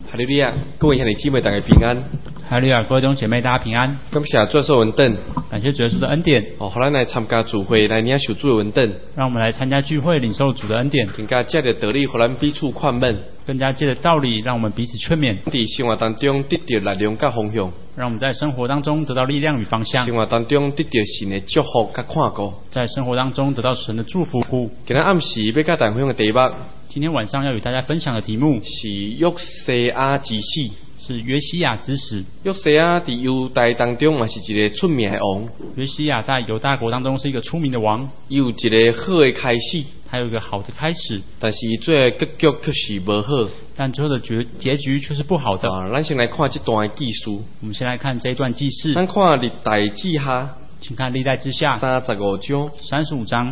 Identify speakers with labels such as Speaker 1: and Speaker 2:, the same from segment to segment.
Speaker 1: 哈利路亚，各位兄弟姊妹大家平安。
Speaker 2: 哈利路亚，各位弟兄姐妹大家平安。
Speaker 1: 感谢主耶稣恩典，
Speaker 2: 感谢主耶稣的恩典。
Speaker 1: 好，咱来参加聚会，来领受主的恩典。
Speaker 2: 让我们来参加聚会，领受主的恩典。
Speaker 1: 更加借着道理，互咱彼此劝勉。
Speaker 2: 更加借着道理，让我们彼此劝勉。
Speaker 1: 在生活当中得到力量甲方向。
Speaker 2: 让我们在生活当中得到力量与方向。
Speaker 1: 生活当中得到神的祝福甲看顾。
Speaker 2: 在生活当中得到神的祝福。
Speaker 1: 今天暗时要甲大家分享的题目。
Speaker 2: 今天晚上要与大家分享的题目
Speaker 1: 是约西亚之死。
Speaker 2: 是约西亚之死。
Speaker 1: 约西亚在犹大当中也是一个出名的王。
Speaker 2: 约西亚在犹大国当中是一个出名的王。
Speaker 1: 有一个好的开始。
Speaker 2: 还有一个好的开始。
Speaker 1: 但是最后结局却是不好。
Speaker 2: 但最后的结局却是不好的。
Speaker 1: 咱先来看这段记事。
Speaker 2: 我们先来看这一段记事。
Speaker 1: 咱看历代志下。
Speaker 2: 请看历代志下
Speaker 1: 35章
Speaker 2: 35章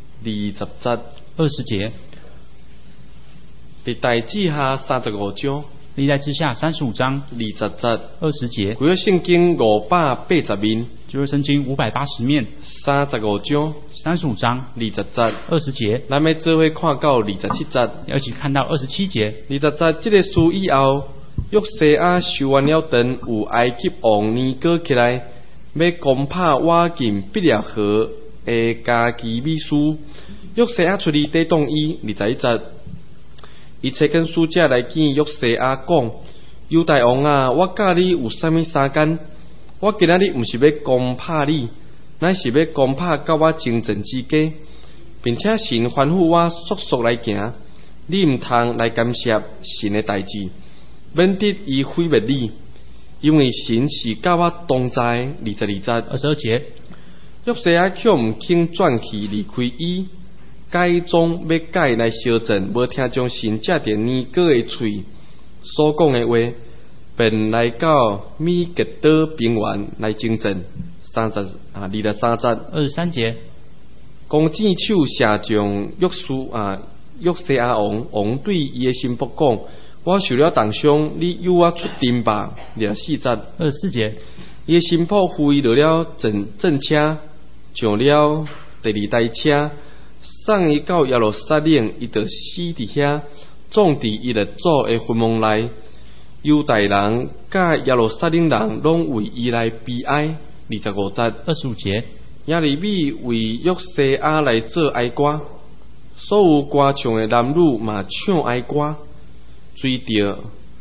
Speaker 1: 20节
Speaker 2: 20节。
Speaker 1: 历代志下35章。
Speaker 2: 历代志下35章
Speaker 1: 20节
Speaker 2: 20节。
Speaker 1: 旧约圣经580面。
Speaker 2: 旧约圣经580面。
Speaker 1: 35章
Speaker 2: 35章
Speaker 1: 20节
Speaker 2: 20节。
Speaker 1: 咱要做伙看到27节。
Speaker 2: 要一起看到27节。
Speaker 1: 20节这个事以后，约西亚修完了殿，有埃及王尼哥起来，要攻打瓦近毕列河的加基米斯。约西亚出去抵挡伊。21节。伊找跟使者来见约西亚讲：犹大王啊，我甲你有啥物相干？我今仔日毋是要攻打你，乃是要攻打甲我争战之家，并且神吩咐我速速来行。你毋通来干涉神的代志，免得伊毁灭你，因为神是甲我同在。22节。
Speaker 2: 22节。
Speaker 1: 约西亚却毋肯转去离开伊。改装要改来修正，无听从神借着尼哥的嘴所讲的话，便来到米吉多平原来征战。23节。
Speaker 2: 23节。
Speaker 1: 弓箭手射中约西亚王对伊的心腹讲：我受了重伤，你由我出阵吧。24节。
Speaker 2: 24节。
Speaker 1: 伊的心腹扶伊落了战车，上了第二台车。送伊到耶路撒冷，伊就死伫遐，葬伫伊的祖的坟墓内。犹大人甲耶路撒冷人拢为伊来悲哀。25节。
Speaker 2: 25节。
Speaker 1: 耶利米为约西亚来做哀歌，所有歌唱的男女嘛唱哀歌，追着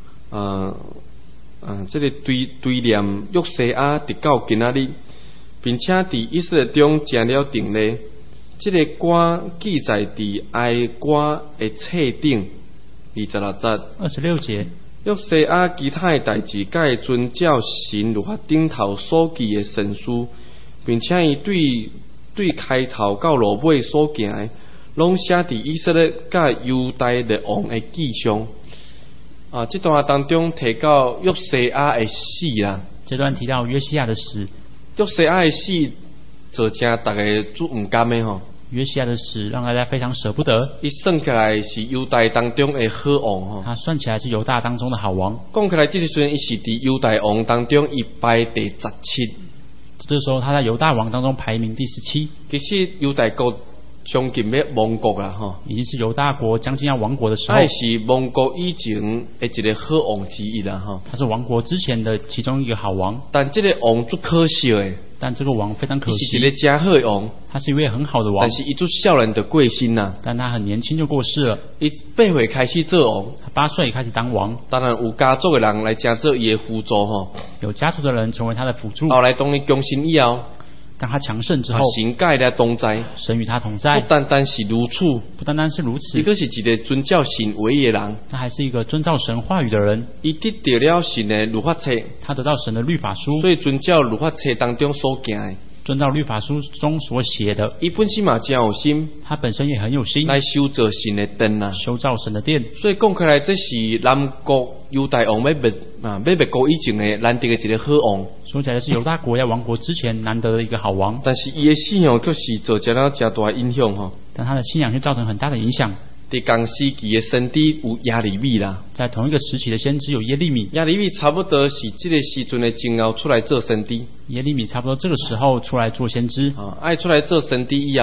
Speaker 1: 这个对念约西亚直到今仔日，并且伫以色列中成了定例。这个歌记载伫哀歌的册顶。26节。
Speaker 2: 26节。
Speaker 1: 约西亚其他的代志，甲会遵照神律法顶头所记的神书，并且伊对开头到落尾所行的，拢写伫以色列甲犹大列王的记上。这段当中提到约西亚的死啦。
Speaker 2: 这段提到约西亚的死。
Speaker 1: 约西亚的死，造成大家足唔甘的吼。
Speaker 2: 约西亚的死让大家非常舍不得。
Speaker 1: 伊算起来是犹大当中的好王吼。
Speaker 2: 他算起来是犹大当中的好王。
Speaker 1: 讲起来，这时阵伊是伫犹大王当中伊排第17。
Speaker 2: 这时候他在犹大王当中排名第17。
Speaker 1: 其实犹大国将近要亡国啦吼。
Speaker 2: 已经是犹大国将近要亡国的时候。
Speaker 1: 他是亡国以前的一个好王之一啦吼。他
Speaker 2: 是亡国之前的其中一个好王。
Speaker 1: 但这个王足可惜的。
Speaker 2: 但这个王非常可惜。
Speaker 1: 是一个真好的王。
Speaker 2: 他是一位很好的王。
Speaker 1: 但是伊足少年就过身啦。
Speaker 2: 但他很年轻就过世了。
Speaker 1: 伊8岁开始做王。
Speaker 2: 他8岁开始当王。
Speaker 1: 当然有家族的人来成做伊的辅助吼。
Speaker 2: 有家族的人成为他的辅助。
Speaker 1: 后来当伊强盛以后。
Speaker 2: 当他强盛之后，
Speaker 1: 神甲伊来同在，
Speaker 2: 神与他同在。
Speaker 1: 不单单是如此，
Speaker 2: 不单单是如此，
Speaker 1: 伊个是一个遵照神话的人。
Speaker 2: 他还是一个遵照神话语的人。
Speaker 1: 伊得到了神的律法册，
Speaker 2: 他得到神的律法书，
Speaker 1: 所以遵照律法册当中所行的。
Speaker 2: 遵照律法书中所写的。
Speaker 1: 伊本身嘛真有心，
Speaker 2: 他本身也很有心
Speaker 1: 来修造神的殿啊，
Speaker 2: 修造神的殿。
Speaker 1: 所以讲起来，这是南国犹大王要灭国以前的难得的一个好王。
Speaker 2: 说起来是犹大国要亡国之前难得的一个好王。
Speaker 1: 但是伊的信仰却是造成了真大影响吼。
Speaker 2: 但他的信仰却造成很大的影响。
Speaker 1: 在同时期的先知有耶利米啦，
Speaker 2: 在同一个时期的先知有耶利米。
Speaker 1: 耶利米差不多是这个时阵的前后出来做先知。
Speaker 2: 耶利米差不多这个时候出来做先知。
Speaker 1: 爱出来做先知以后，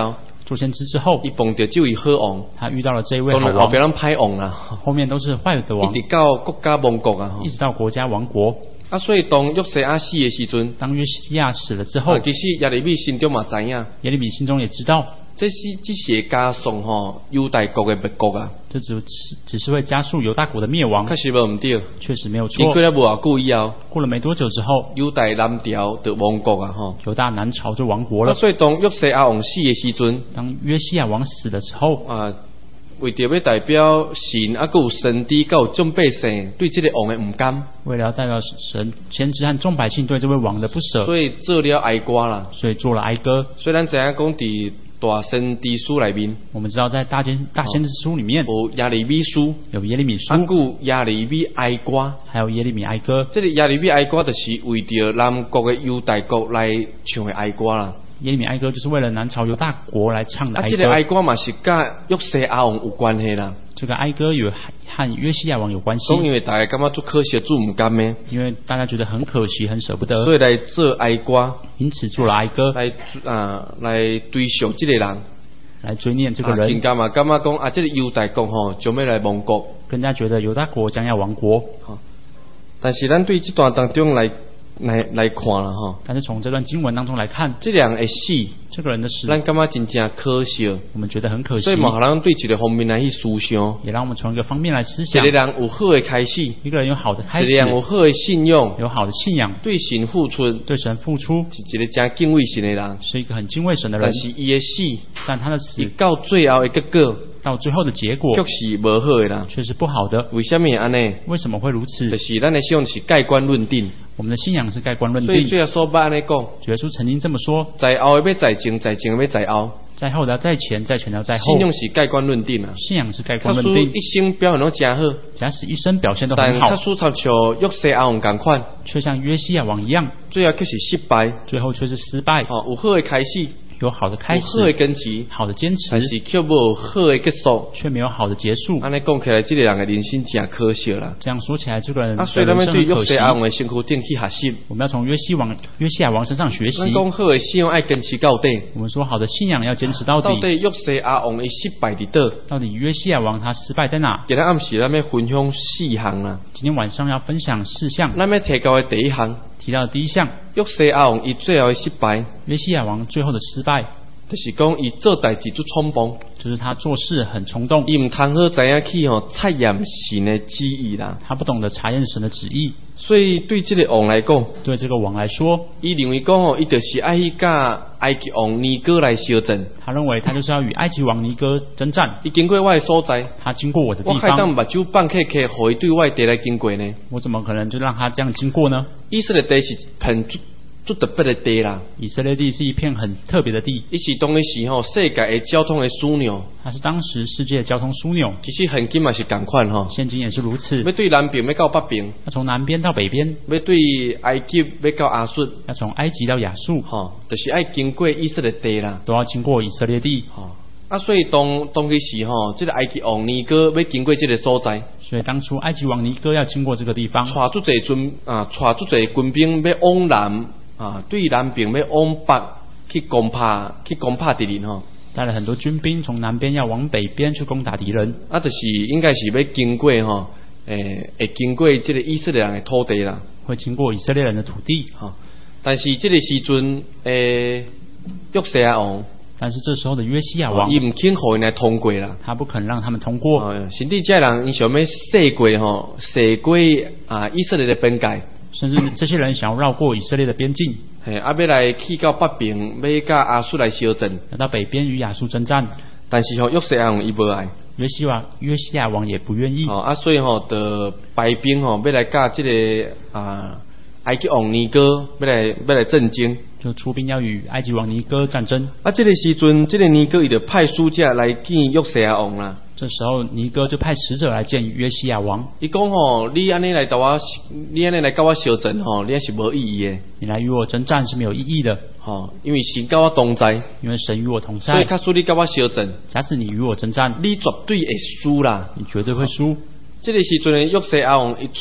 Speaker 2: 做先知之后，
Speaker 1: 伊碰到这位好王，
Speaker 2: 他遇到了这位好
Speaker 1: 当然后边
Speaker 2: 王，
Speaker 1: 咱歹王啦，
Speaker 2: 后面都是坏的王，
Speaker 1: 一直到国家亡国啊。
Speaker 2: 一直到国家亡国。
Speaker 1: 啊，所以当约西亚死的时阵，
Speaker 2: 当约西亚死了之后，
Speaker 1: 其实耶利米心中嘛知影，
Speaker 2: 耶利米心中也知道，
Speaker 1: 这是加速犹大国的灭国啊。
Speaker 2: 这只是会加速犹大国的灭亡，
Speaker 1: 确实无唔对，
Speaker 2: 确实没有错
Speaker 1: 经。过了无偌久以后，
Speaker 2: 过了没多久之后，
Speaker 1: 犹大南朝就亡国啊
Speaker 2: 犹大南朝就亡国了。
Speaker 1: 所以当约西亚王死的时阵，
Speaker 2: 当约西亚王死的时候，
Speaker 1: 为着要代表神啊，佮有先知，佮有众百姓对这个王的唔甘，
Speaker 2: 为了要代表神先知和众百姓对这位王的不舍，
Speaker 1: 所以做了哀歌啦。
Speaker 2: 所以做了哀歌。
Speaker 1: 虽然知影讲伫大先知书内面，
Speaker 2: 我们知道在大先知书里面
Speaker 1: 有耶利米书，
Speaker 2: 有耶利米书，
Speaker 1: 佮耶利米哀歌，
Speaker 2: 还有耶利米哀歌。
Speaker 1: 这个耶利米哀歌就是为着南国的犹大国来唱的哀歌啦。
Speaker 2: 耶利米哀歌就是为了南朝犹大国来唱的哀歌。
Speaker 1: 这个哀歌嘛是甲约西亚王有关系啦。
Speaker 2: 这个哀歌有和约西亚王有关系。
Speaker 1: 因为大家感觉做可惜做唔甘的，
Speaker 2: 因为大家觉得很可惜，很舍不得，
Speaker 1: 所以来做哀歌，
Speaker 2: 因此做了哀歌
Speaker 1: 来追想这个人，
Speaker 2: 来追念这个人。
Speaker 1: 更加嘛感觉讲这个犹大国将要来亡国，
Speaker 2: 更加觉得犹大国将要亡国。
Speaker 1: 但是咱对这段当中来看啦
Speaker 2: 但是从这段经文当中来看，
Speaker 1: 这个人的死，
Speaker 2: 这个人的死，
Speaker 1: 咱感觉真正可惜，
Speaker 2: 我们觉得很可惜，
Speaker 1: 所以嘛，让对一个方面来去思想，
Speaker 2: 也让我们从一个方面来思想。
Speaker 1: 一个人有好的开始，
Speaker 2: 一个人有好的开始，
Speaker 1: 一个人有好的信仰，
Speaker 2: 有好的信仰，
Speaker 1: 对神付出，
Speaker 2: 对神付出，
Speaker 1: 是一个真敬畏神的人，
Speaker 2: 是一个很敬畏神的人。
Speaker 1: 但是伊的死，
Speaker 2: 但他的死
Speaker 1: 到最后的结果，
Speaker 2: 到最后的结果，
Speaker 1: 却是无好的啦，
Speaker 2: 却是不好的。
Speaker 1: 为什么安尼？
Speaker 2: 为什么会如此？
Speaker 1: 就是咱的信仰是盖棺论定，
Speaker 2: 我们的信仰是盖棺论定。
Speaker 1: 所以最后说捌安尼讲，
Speaker 2: 主耶稣曾经这么说：
Speaker 1: 在后的要在前，在前的要在后，
Speaker 2: 在后的要在前，在前的要在后。
Speaker 1: 信仰是盖棺论定啊，
Speaker 2: 信仰是盖棺论定。
Speaker 1: 一生表现都真好，
Speaker 2: 假使一生表现都很好，
Speaker 1: 但他输插像约西亚王同款，
Speaker 2: 却像约西亚王一样，
Speaker 1: 最后却是失败，
Speaker 2: 最后却是失败。
Speaker 1: 有好的开始，
Speaker 2: 有好的开始，
Speaker 1: 有好的坚持，
Speaker 2: 好的坚持，
Speaker 1: 但是却无好的结束，
Speaker 2: 却没有好的结束。
Speaker 1: 安尼讲起来，这个人的人生真可惜啦。
Speaker 2: 这样说起来，这个人
Speaker 1: 所以咱们对约西亚王的身躯顶去学习，
Speaker 2: 我们要从约西亚王身上学习。
Speaker 1: 咱讲好的信仰爱坚持到底。
Speaker 2: 我们说好的信仰要坚持到底。
Speaker 1: 到底约西亚王的失败伫倒？
Speaker 2: 到底约西亚王他失败在哪？
Speaker 1: 今天暗时咱要分享4项啦。
Speaker 2: 今天晚上要分享4项。
Speaker 1: 咱要提到的第一项，
Speaker 2: 提到的第一项，
Speaker 1: 约西亚王伊最后的失败。
Speaker 2: 约西亚王最后的失败，
Speaker 1: 就是讲伊做代志就冲动，
Speaker 2: 就是他做事很冲动，
Speaker 1: 伊唔通好知影去察验神的旨意啦。
Speaker 2: 他不懂得察验神的旨意，
Speaker 1: 所以对这个王来讲，
Speaker 2: 对这个王来说，
Speaker 1: 伊认为讲伊就是爱去甲埃及王尼哥来相争。
Speaker 2: 他认为他就是要与埃及王尼哥征战。
Speaker 1: 伊经过我的所在，
Speaker 2: 他经过我的地方，
Speaker 1: 我还当目睭放客，互伊对我的地来经过呢？
Speaker 2: 我怎么可能就让他这样经过呢？
Speaker 1: 以色列地是很最特别的地啦，
Speaker 2: 以色列地是一片很特别的地，
Speaker 1: 伊是当时世界的交通的枢纽，
Speaker 2: 它是当时世界的交通枢纽。
Speaker 1: 其实现今嘛是同款
Speaker 2: 现今也是如此。
Speaker 1: 要对南边要到北边，
Speaker 2: 要从南边到北边，
Speaker 1: 要对埃及要到亚述，
Speaker 2: 要从埃及到亚述，
Speaker 1: 就是爱经过以色列地啦，
Speaker 2: 都要经过以色列地。
Speaker 1: 所以当其时这个埃及王尼哥要经过这个所在，
Speaker 2: 所以当初埃及王尼哥要经过这个地方，
Speaker 1: 带足侪军兵要往南。对南边要往北去攻打敌人
Speaker 2: 带了很多军兵从南边要往北边去攻打敌人。
Speaker 1: 就是应该是要经过会经过这个以色列人的土地啦，
Speaker 2: 会经过以色列人的土地。
Speaker 1: 但是这个时阵约西亚王，
Speaker 2: 但是这时候的约西亚王，
Speaker 1: 伊唔肯让人来通过啦，
Speaker 2: 他不肯让他们通过。
Speaker 1: 甚至这人伊想要涉过以色列的边界。
Speaker 2: 甚至这些人想要绕过以色列的边境，
Speaker 1: 要来去到北边，要甲亚述来相争，
Speaker 2: 来到北边与亚述征战。
Speaker 1: 但是约西亚王伊无爱，
Speaker 2: 约西亚王也不愿意。
Speaker 1: 所以的排兵要来甲这个埃及王尼哥要来战争，
Speaker 2: 就出兵要与埃及王尼哥战争。
Speaker 1: 这个时阵，这个尼哥伊就派使者来见约西亚王啦。
Speaker 2: 这时候尼哥就派使者来见约西亚王。
Speaker 1: 伊讲你安尼来跟我相争你是无意义的。
Speaker 2: 你来与我征战是没有意义的。
Speaker 1: 因为神跟我同在。
Speaker 2: 因为神与我同在。
Speaker 1: 所以假使你跟我相争，
Speaker 2: 假使你与我征战，
Speaker 1: 你绝对会输啦。
Speaker 2: 你绝对会输。
Speaker 1: 这个时阵约西亚王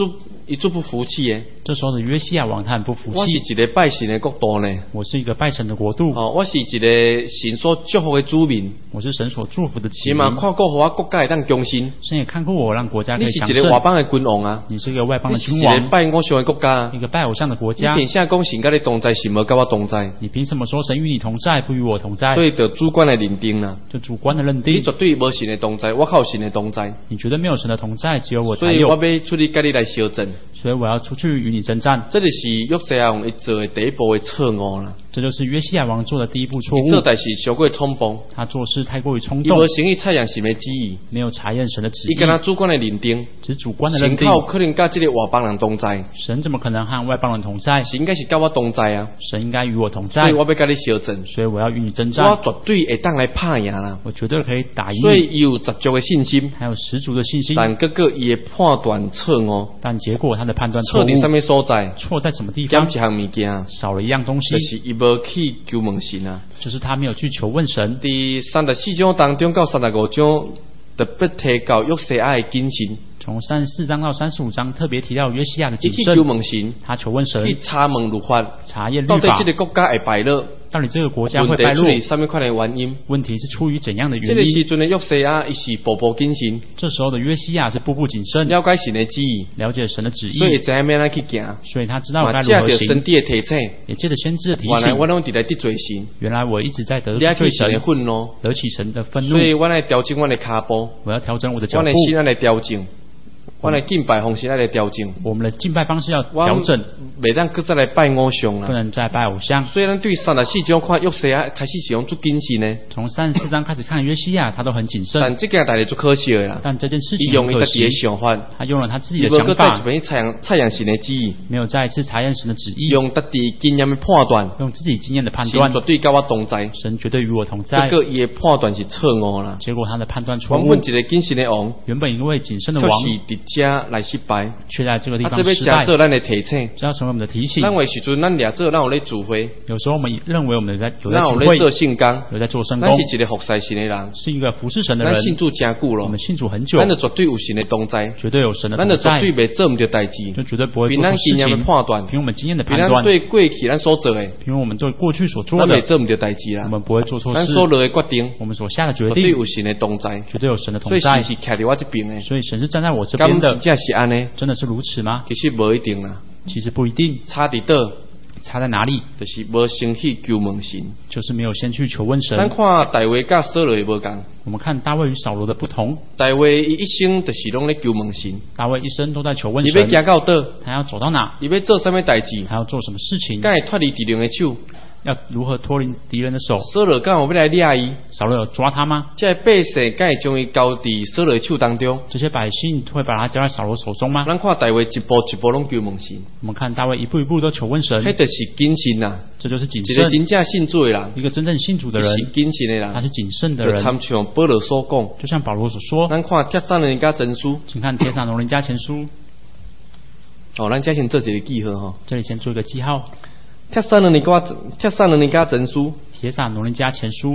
Speaker 1: 伊足不服气诶。
Speaker 2: 这时候的约西亚王他很不服
Speaker 1: 我是
Speaker 2: 气，
Speaker 1: 一个拜神的国度呢，
Speaker 2: 我是一个拜神的国度，
Speaker 1: 我是一个神所祝福的子民，
Speaker 2: 我是神所祝福的子
Speaker 1: 神嘛
Speaker 2: 民。
Speaker 1: 看过互我国家会当强盛，
Speaker 2: 神也看过我，让国家可
Speaker 1: 你
Speaker 2: 以强盛。
Speaker 1: 是一个外邦的君王啊，
Speaker 2: 你是一个外邦
Speaker 1: 你
Speaker 2: 的君王，
Speaker 1: 是一个拜偶像的国家，
Speaker 2: 一个拜偶像的国
Speaker 1: 你
Speaker 2: 家。
Speaker 1: 凭啥讲神甲你同在，神无甲我同在？
Speaker 2: 你凭什么说神与你同在，不与我同在？
Speaker 1: 所以就主观的认定啦，
Speaker 2: 就主观的认
Speaker 1: 你
Speaker 2: 定，
Speaker 1: 绝对无神的同在，我靠神的同在，
Speaker 2: 你觉得没有神的同在，只有我才
Speaker 1: 所以我
Speaker 2: 有，
Speaker 1: 要出去甲你来相争。
Speaker 2: 所以我要出去与你征战。
Speaker 1: 这就是约西亚王伊做的第一步的错误啦。
Speaker 2: 这就是约西亚王做的第一步错误。
Speaker 1: 伊做代志太过冲动，
Speaker 2: 他做事太过于冲动
Speaker 1: 伊无，先去采样神的旨意，
Speaker 2: 没有查验神的旨
Speaker 1: 伊跟他
Speaker 2: 意，
Speaker 1: 主观的认定，
Speaker 2: 只主观的认定。
Speaker 1: 神靠可能甲这个外邦人同在，
Speaker 2: 神怎么可能和外邦人同在？
Speaker 1: 神应该是甲我同在啊，
Speaker 2: 神应该与我同在
Speaker 1: 所以，我要甲你相争，
Speaker 2: 所以我要与你征
Speaker 1: 我
Speaker 2: 战。
Speaker 1: 绝对会当来拍赢啦。
Speaker 2: 我绝对可以打赢
Speaker 1: 所以
Speaker 2: 你，
Speaker 1: 伊有十足的信心，
Speaker 2: 还有十足的信心。
Speaker 1: 但结果伊的判断错误，
Speaker 2: 但结果他的判断错误，
Speaker 1: 错伫什么所在？
Speaker 2: 错在什么地方
Speaker 1: 减一？项物件，
Speaker 2: 少了一样东西
Speaker 1: 就，是伊无去求问神啊。
Speaker 2: 就是他没有去求问神。
Speaker 1: 伫34章当中到35章，特别提到约西亚的谨慎，
Speaker 2: 从34章到35章特别提到约西亚的谨
Speaker 1: 伊去求
Speaker 2: 慎，
Speaker 1: 问神，
Speaker 2: 他求问神，
Speaker 1: 去查问律法，
Speaker 2: 查验律法
Speaker 1: 到底这，个国家会败落，
Speaker 2: 到底这个国家会
Speaker 1: 问
Speaker 2: 败落？
Speaker 1: 题出于什么款的原因？
Speaker 2: 问题是出于怎样的
Speaker 1: 这个
Speaker 2: 原因？
Speaker 1: 时阵的约西亚伊是步步谨慎，
Speaker 2: 这时候的约西亚是步步谨慎，
Speaker 1: 了解神的旨意，
Speaker 2: 了解神的旨意
Speaker 1: 所，以会知影要安怎去行。
Speaker 2: 所以他知道
Speaker 1: 嘛，
Speaker 2: 该
Speaker 1: 借着
Speaker 2: 如何行，
Speaker 1: 神地的提醒，
Speaker 2: 也借着先知的提
Speaker 1: 原来我
Speaker 2: 醒，
Speaker 1: 拢伫来得罪神，
Speaker 2: 原来我一直在得
Speaker 1: 了
Speaker 2: 罪
Speaker 1: 起神的
Speaker 2: 神，
Speaker 1: 愤怒，
Speaker 2: 惹起神的愤怒
Speaker 1: 所，以我来调整我的脚步，
Speaker 2: 我要调整我的脚步
Speaker 1: 我的，心来调整，我的敬拜方式来调整，
Speaker 2: 我们的敬拜方式要
Speaker 1: 我
Speaker 2: 调整，
Speaker 1: 袂当搁再来拜偶像啦。
Speaker 2: 不能再拜偶像。
Speaker 1: 所以咱对34章看约西亚开始是用做谨慎呢，
Speaker 2: 从34章开始看约西亚，他都很谨慎，
Speaker 1: 但这件代志做可惜的啦。
Speaker 2: 但这件事
Speaker 1: 伊
Speaker 2: 情很可惜
Speaker 1: 用伊家己的，想法，
Speaker 2: 他用了他自己
Speaker 1: 伊无
Speaker 2: 的想法，
Speaker 1: 搁再一遍采样神的旨意，
Speaker 2: 没有再一次查验神的旨意，
Speaker 1: 用家己经验的判断，
Speaker 2: 用自己经验的判断
Speaker 1: 神，绝对甲我同在。
Speaker 2: 神绝对与我同
Speaker 1: 不
Speaker 2: 在。
Speaker 1: 过伊的判断是错误啦。
Speaker 2: 结果他的判断错误
Speaker 1: 原本，一个谨慎的王，
Speaker 2: 原本一位谨慎的
Speaker 1: 却
Speaker 2: 王，
Speaker 1: 是伫遮来失败。
Speaker 2: 却在这个地
Speaker 1: 啊，这要
Speaker 2: 方失败
Speaker 1: 加。做咱的提醒。
Speaker 2: 这要成为我们的提醒。
Speaker 1: 咱有的时阵，咱掠做，咱有咧聚会，
Speaker 2: 有时候我们认为我们有在
Speaker 1: 咱有
Speaker 2: 聚会，
Speaker 1: 咧做圣工，
Speaker 2: 有在做圣工
Speaker 1: 咱，是一个服侍神的人，
Speaker 2: 是一个服侍神的人。
Speaker 1: 咱信主真久咯
Speaker 2: 我们，信主很久
Speaker 1: 咱，就绝对有神的同在，
Speaker 2: 绝对有神的
Speaker 1: 咱就绝
Speaker 2: 同在，
Speaker 1: 对袂做毋着代志，
Speaker 2: 就绝对不会
Speaker 1: 凭
Speaker 2: 做错事
Speaker 1: 咱经验的
Speaker 2: 情。
Speaker 1: 判断，
Speaker 2: 凭我们经验的
Speaker 1: 凭咱
Speaker 2: 判断，
Speaker 1: 对过去咱所做的，
Speaker 2: 凭我们对过去所做的，
Speaker 1: 咱袂做毋着代志啦。
Speaker 2: 我们不会做错事。
Speaker 1: 咱所落的决定，
Speaker 2: 我们所下的决
Speaker 1: 绝对
Speaker 2: 定，
Speaker 1: 有神的同在，
Speaker 2: 绝对有神的
Speaker 1: 所以
Speaker 2: 同在
Speaker 1: 神。是徛伫我这边的。
Speaker 2: 所以神是站在我这
Speaker 1: 敢
Speaker 2: 边的，
Speaker 1: 真是安尼？
Speaker 2: 真的是如此吗？
Speaker 1: 其实无一定啦，
Speaker 2: 其实不一定，
Speaker 1: 差伫倒，
Speaker 2: 差在哪里？
Speaker 1: 就是无先去求问神。
Speaker 2: 就是没有先去求问
Speaker 1: 咱
Speaker 2: 神。
Speaker 1: 看大卫甲扫罗无共，
Speaker 2: 我们看大卫与扫罗的不同，
Speaker 1: 大卫伊一生就是拢咧求问神，
Speaker 2: 大卫一生都在求问
Speaker 1: 伊要
Speaker 2: 神，
Speaker 1: 行到倒，
Speaker 2: 他要走到哪，
Speaker 1: 伊要做什么代志，
Speaker 2: 他要做什么事情，
Speaker 1: 敢会脱离敌人的手，
Speaker 2: 要如何脱离敌人的手。
Speaker 1: 扫罗敢有要来掠伊，
Speaker 2: 扫罗有抓他吗？
Speaker 1: 这百姓敢会将伊交伫扫罗的手当中。
Speaker 2: 这些百姓会把他交在扫罗手中吗？
Speaker 1: 咱看大卫一步一步拢求问神，
Speaker 2: 我们看大卫一步一步都求问神，
Speaker 1: 迄就是谨慎啦。
Speaker 2: 这就是谨
Speaker 1: 一个
Speaker 2: 慎。
Speaker 1: 真正信主的人，
Speaker 2: 一个真正信主的人
Speaker 1: 是，谨慎的人，
Speaker 2: 他是谨慎的
Speaker 1: 就
Speaker 2: 人，
Speaker 1: 参像保罗所讲。
Speaker 2: 就像保罗所说。
Speaker 1: 咱看帖撒罗尼迦前书，
Speaker 2: 请看《帖撒罗尼迦前书》，
Speaker 1: 咱这先做一个记号吼。
Speaker 2: 这里先做一个记号，《
Speaker 1: 帖撒罗尼迦前书，
Speaker 2: 帖撒罗尼迦前书》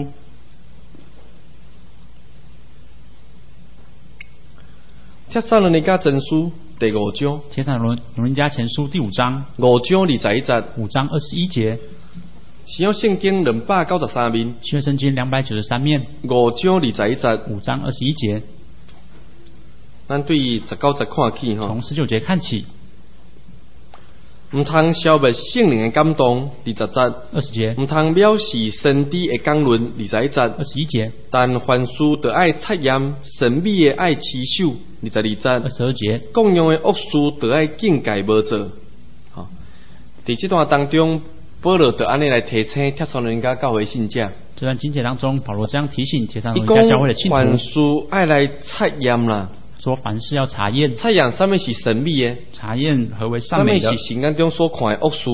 Speaker 1: 帖撒罗尼迦前书第5章，
Speaker 2: 《帖撒罗尼迦前书》第5章
Speaker 1: 5章21节，
Speaker 2: 5章21节，
Speaker 1: 使用圣经293面，
Speaker 2: 新约圣经293面
Speaker 1: 5章21节，
Speaker 2: ，5章21节，
Speaker 1: 咱对19节看起吼，
Speaker 2: 从19节看起
Speaker 1: 唔通消灭圣灵的感动20节，
Speaker 2: ，20节、
Speaker 1: 唔通藐视神知的讲论21节，
Speaker 2: 21节、
Speaker 1: 但凡事都爱测验，神秘的爱持守22节，
Speaker 2: 22节，
Speaker 1: 各样的恶事都爱境界无做。吼，伫这段当中，保罗就安尼来提醒帖撒罗尼迦教会信者，
Speaker 2: 这段经节当中，保罗这样提醒帖撒罗
Speaker 1: 伊
Speaker 2: 尼迦教会的信
Speaker 1: 讲凡
Speaker 2: 徒
Speaker 1: 事爱来测验啦，
Speaker 2: 说，凡事要查验，
Speaker 1: 测验什么是神秘的，
Speaker 2: 查验何为
Speaker 1: 什么
Speaker 2: 善美的
Speaker 1: 是，神眼中所看的恶事。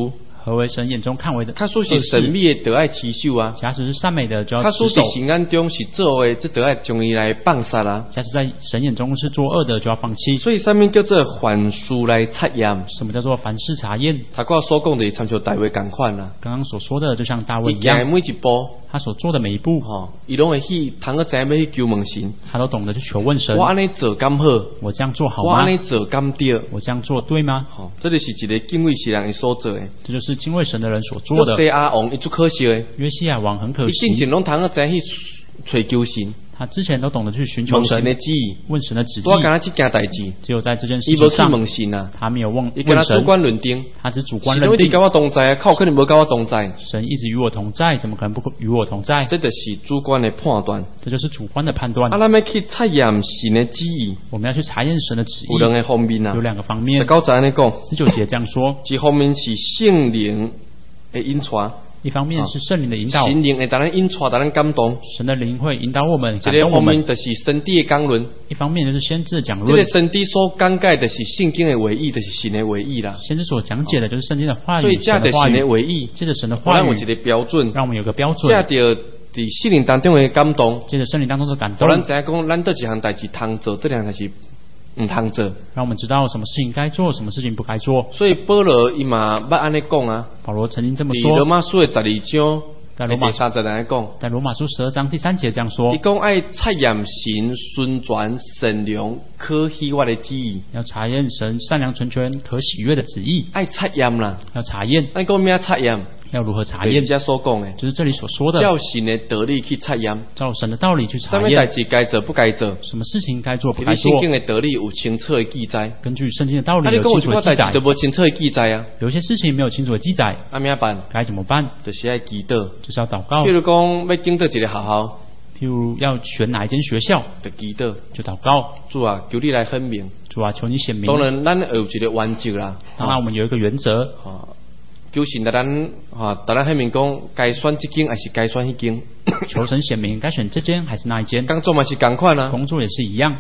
Speaker 2: 何为神眼中看为的？
Speaker 1: 假使是神秘的，就爱持守啊。
Speaker 2: 假使是善美的，就要
Speaker 1: 假
Speaker 2: 持守。
Speaker 1: 使是神眼中是作恶的，这就爱将伊来放杀啊。
Speaker 2: 假使在神眼中是作恶的，就要放弃。
Speaker 1: 所以，什么叫做凡事来测验？
Speaker 2: 什么叫做凡事查验？
Speaker 1: 他我所讲的，参照大卫同款啦。
Speaker 2: 刚刚所说的，就像大卫一
Speaker 1: 伊
Speaker 2: 样，
Speaker 1: 行每一步，
Speaker 2: 他所做的每一步，
Speaker 1: 伊拢会去，通个知影要去求问神。
Speaker 2: 他都懂得去求问神。
Speaker 1: 我安尼做敢好？
Speaker 2: 我这样做好吗？
Speaker 1: 我安尼做敢对？
Speaker 2: 我这样做对吗？
Speaker 1: 这就是一个敬畏神人所做的。
Speaker 2: 这就是敬畏神的人所做的。
Speaker 1: 约西亚王伊最可惜的。
Speaker 2: 约西亚王很可惜。
Speaker 1: 伊进前拢通个知去找求神。
Speaker 2: 他之前都懂得去寻求神
Speaker 1: 的旨意，
Speaker 2: 问神的旨意。
Speaker 1: 多干这件代志，
Speaker 2: 只有在这件事情上，他没有问神，
Speaker 1: 他主观认定，
Speaker 2: 他只主观认定。
Speaker 1: 神跟我同在，靠可能无跟我同在。
Speaker 2: 神一直与我同在，怎么可能不与我同在？
Speaker 1: 这就是主观的判断，
Speaker 2: 这就是主观的判断。
Speaker 1: 咱要去测验神的旨意，
Speaker 2: 我们要去查验神的旨意。
Speaker 1: 有两个方面啊，
Speaker 2: 有两个方面。
Speaker 1: 19节安尼讲
Speaker 2: ，19节这样说，
Speaker 1: 一方面是圣灵的引传。
Speaker 2: 一方面是圣灵的引导，
Speaker 1: 神灵会带咱引导，带咱感动。
Speaker 2: 神的灵会引导我们，感动我们。
Speaker 1: 一个方面就是神旨的讲论，
Speaker 2: 一方面就是先知的讲论。
Speaker 1: 这个神旨所讲解的是圣经的话语，就是神的话语啦。
Speaker 2: 先知所讲解的就是圣经的话语，
Speaker 1: 所以借着神的话语，
Speaker 2: 借着神的话语，
Speaker 1: 让我们一个标准，
Speaker 2: 让我们有个标准。
Speaker 1: 借着伫圣灵当中的感动，
Speaker 2: 借着圣灵当中的感动，
Speaker 1: 咱知影讲，咱对一项代志通做，这两代志唔通做，
Speaker 2: 让我们知道什么事情该做，什么事情不该做。
Speaker 1: 所以保罗伊嘛捌安尼讲啊。
Speaker 2: 保罗曾经这么说。
Speaker 1: 罗马书的12章，
Speaker 2: 在罗马
Speaker 1: 第30节讲，
Speaker 2: 在罗马书12章第3节这样说。
Speaker 1: 伊讲爱测验神顺全善良可喜悦的旨意，
Speaker 2: 要查验神善良纯全可喜悦的旨意。
Speaker 1: 爱测验啦，
Speaker 2: 要查验。
Speaker 1: 那讲咩测验？
Speaker 2: 要如何查验？
Speaker 1: 人家所讲的，
Speaker 2: 就是这里所说的，
Speaker 1: 照神的道理去测验，
Speaker 2: 照神的道理去查验。
Speaker 1: 什么代志该做不该做？
Speaker 2: 什么事情该做不该做？
Speaker 1: 圣经的道理有清楚的记载。
Speaker 2: 根据圣经的道理有清楚的记载。
Speaker 1: 都无清楚的记载啊。
Speaker 2: 有些事情没有清楚的记载，
Speaker 1: 怎么办？
Speaker 2: 该怎么办？
Speaker 1: 就是要祈祷，
Speaker 2: 就是要祷告。
Speaker 1: 譬如讲要进到一个学校，
Speaker 2: 譬如要选哪一间学校，
Speaker 1: 就祈祷，
Speaker 2: 就祷告。
Speaker 1: 主啊，求你来分明。
Speaker 2: 主啊，求你显明。
Speaker 1: 当然，咱有一个原则啦。
Speaker 2: 当然，我们有一个原则。
Speaker 1: 求神带咱显明讲，该选这间还是该选那间。
Speaker 2: 求神显明，该选这间还是那一间。
Speaker 1: 工作嘛是同款啊，
Speaker 2: 工作也是一样。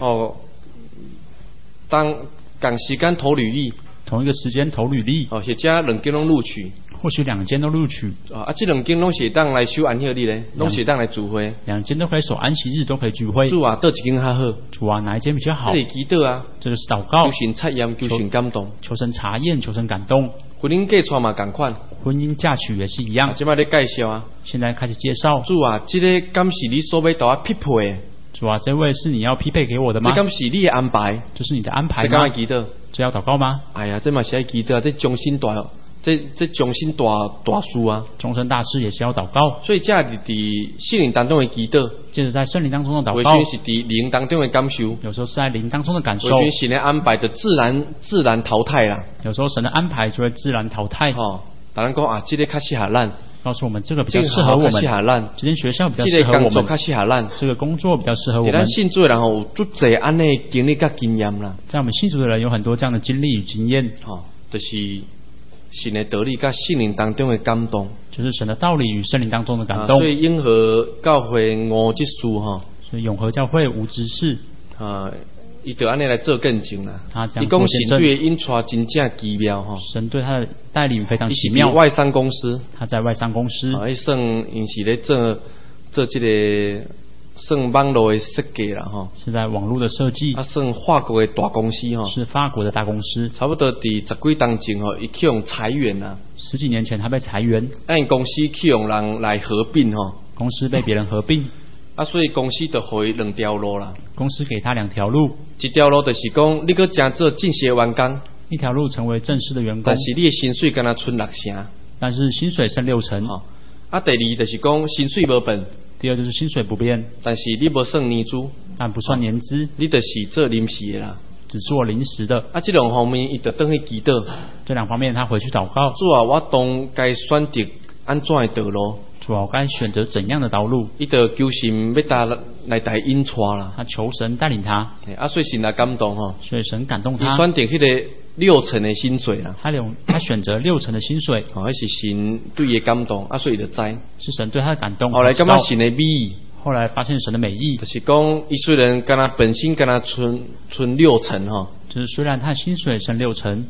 Speaker 1: 当赶时间投履历，
Speaker 2: 同一个时间投履历。
Speaker 1: 或者2间拢录取，
Speaker 2: 或许2间都录取。
Speaker 1: 这2间拢是当来守安息日咧，拢是当来聚会。
Speaker 2: 2间都可以守安息日，都可以聚会。
Speaker 1: 主啊，倒一间较好？
Speaker 2: 主啊，哪一间比较好？
Speaker 1: 这是祈祷啊，
Speaker 2: 这就是祷告。
Speaker 1: 求神测验，求神感动，
Speaker 2: 求神查验，求神感动。
Speaker 1: 婚姻嫁娶嘛同款，
Speaker 2: 婚姻嫁娶也是一样。
Speaker 1: 现在在介绍啊，
Speaker 2: 现在开始介绍。
Speaker 1: 主啊，这个敢是你所要跟我匹配的？
Speaker 2: 主啊，这位是你要匹配给我的吗？
Speaker 1: 这敢是你的安排？
Speaker 2: 这是你的安排吗？
Speaker 1: 这敢祈祷？
Speaker 2: 这要祷告吗？
Speaker 1: 哎呀，这嘛是要祈祷啊！这终身大，这终身大事啊！
Speaker 2: 终身大事也是要祷告。
Speaker 1: 所以这是伫圣灵当中的祈祷，
Speaker 2: 接着在圣灵当中的祷告。
Speaker 1: 有时是伫灵当中的感受，
Speaker 2: 有时候是在灵当中的感受。
Speaker 1: 有时神的安排就自然淘汰啦。
Speaker 2: 有时候神的安排就会自然淘汰。
Speaker 1: 当然讲啊，这个较适合咱。
Speaker 2: 告诉我们这个比较适合我们，这间学校比较适合我们，
Speaker 1: 这个工作较适合咱，
Speaker 2: 这个工作比较适合我们。
Speaker 1: 咱信主的人有足侪安尼经历甲经验啦。
Speaker 2: 在我们信主的人有很多这样的经历与经验，
Speaker 1: 就是神的道理甲圣灵当中的感动，
Speaker 2: 就是神的道理与圣灵当中的感动。
Speaker 1: 所以永和教会5执事
Speaker 2: 所以永和教会5执事
Speaker 1: 伊就安尼来做见证啦。
Speaker 2: 伊
Speaker 1: 讲神对引出真正奇妙
Speaker 2: 神对他的带领非常奇妙。
Speaker 1: 外商公司，
Speaker 2: 他在外商公司，
Speaker 1: 算因是咧做这个算网络的设计啦
Speaker 2: 是在网络的设计。
Speaker 1: 算法国的大公司
Speaker 2: 是法国的大公司。
Speaker 1: 差不多伫10几当前伊去用裁员啦。
Speaker 2: 10几年前他被裁员，
Speaker 1: 因公司去用人来合并
Speaker 2: 公司被别人合并。
Speaker 1: 所以公司就给他2条路啦。
Speaker 2: 公司给他2条路，
Speaker 1: 一条路就是讲，你去真做正式的员工；
Speaker 2: 一条路成为正式的员工，
Speaker 1: 但是你的薪水敢若剩60成，
Speaker 2: 但是薪水剩60成。
Speaker 1: 第二就是讲薪水无变，
Speaker 2: 第二就是薪水不变，
Speaker 1: 但是你无算年资，
Speaker 2: 但不算年资，
Speaker 1: 你就是做临时的啦，
Speaker 2: 只做临时的。
Speaker 1: 这2方面伊就等去祈祷。
Speaker 2: 这2方面他回去祷告。
Speaker 1: 主啊，我当该选择安怎的道路？
Speaker 2: 主啊，该选择怎样的道路？
Speaker 1: 伊就求神要来带引带啦。
Speaker 2: 他求神带领他。
Speaker 1: 所以神来感动
Speaker 2: 所以神感动他。
Speaker 1: 伊选择迄个6成的薪水啦。
Speaker 2: 他选择6成的薪水。
Speaker 1: 那是神对伊感动，所以伊就知。
Speaker 2: 是神对他的感动。
Speaker 1: 后来感觉神的美意。
Speaker 2: 后来发现神的美意。
Speaker 1: 就是讲，伊虽然本身剩6成
Speaker 2: 就是虽然他薪水剩6成。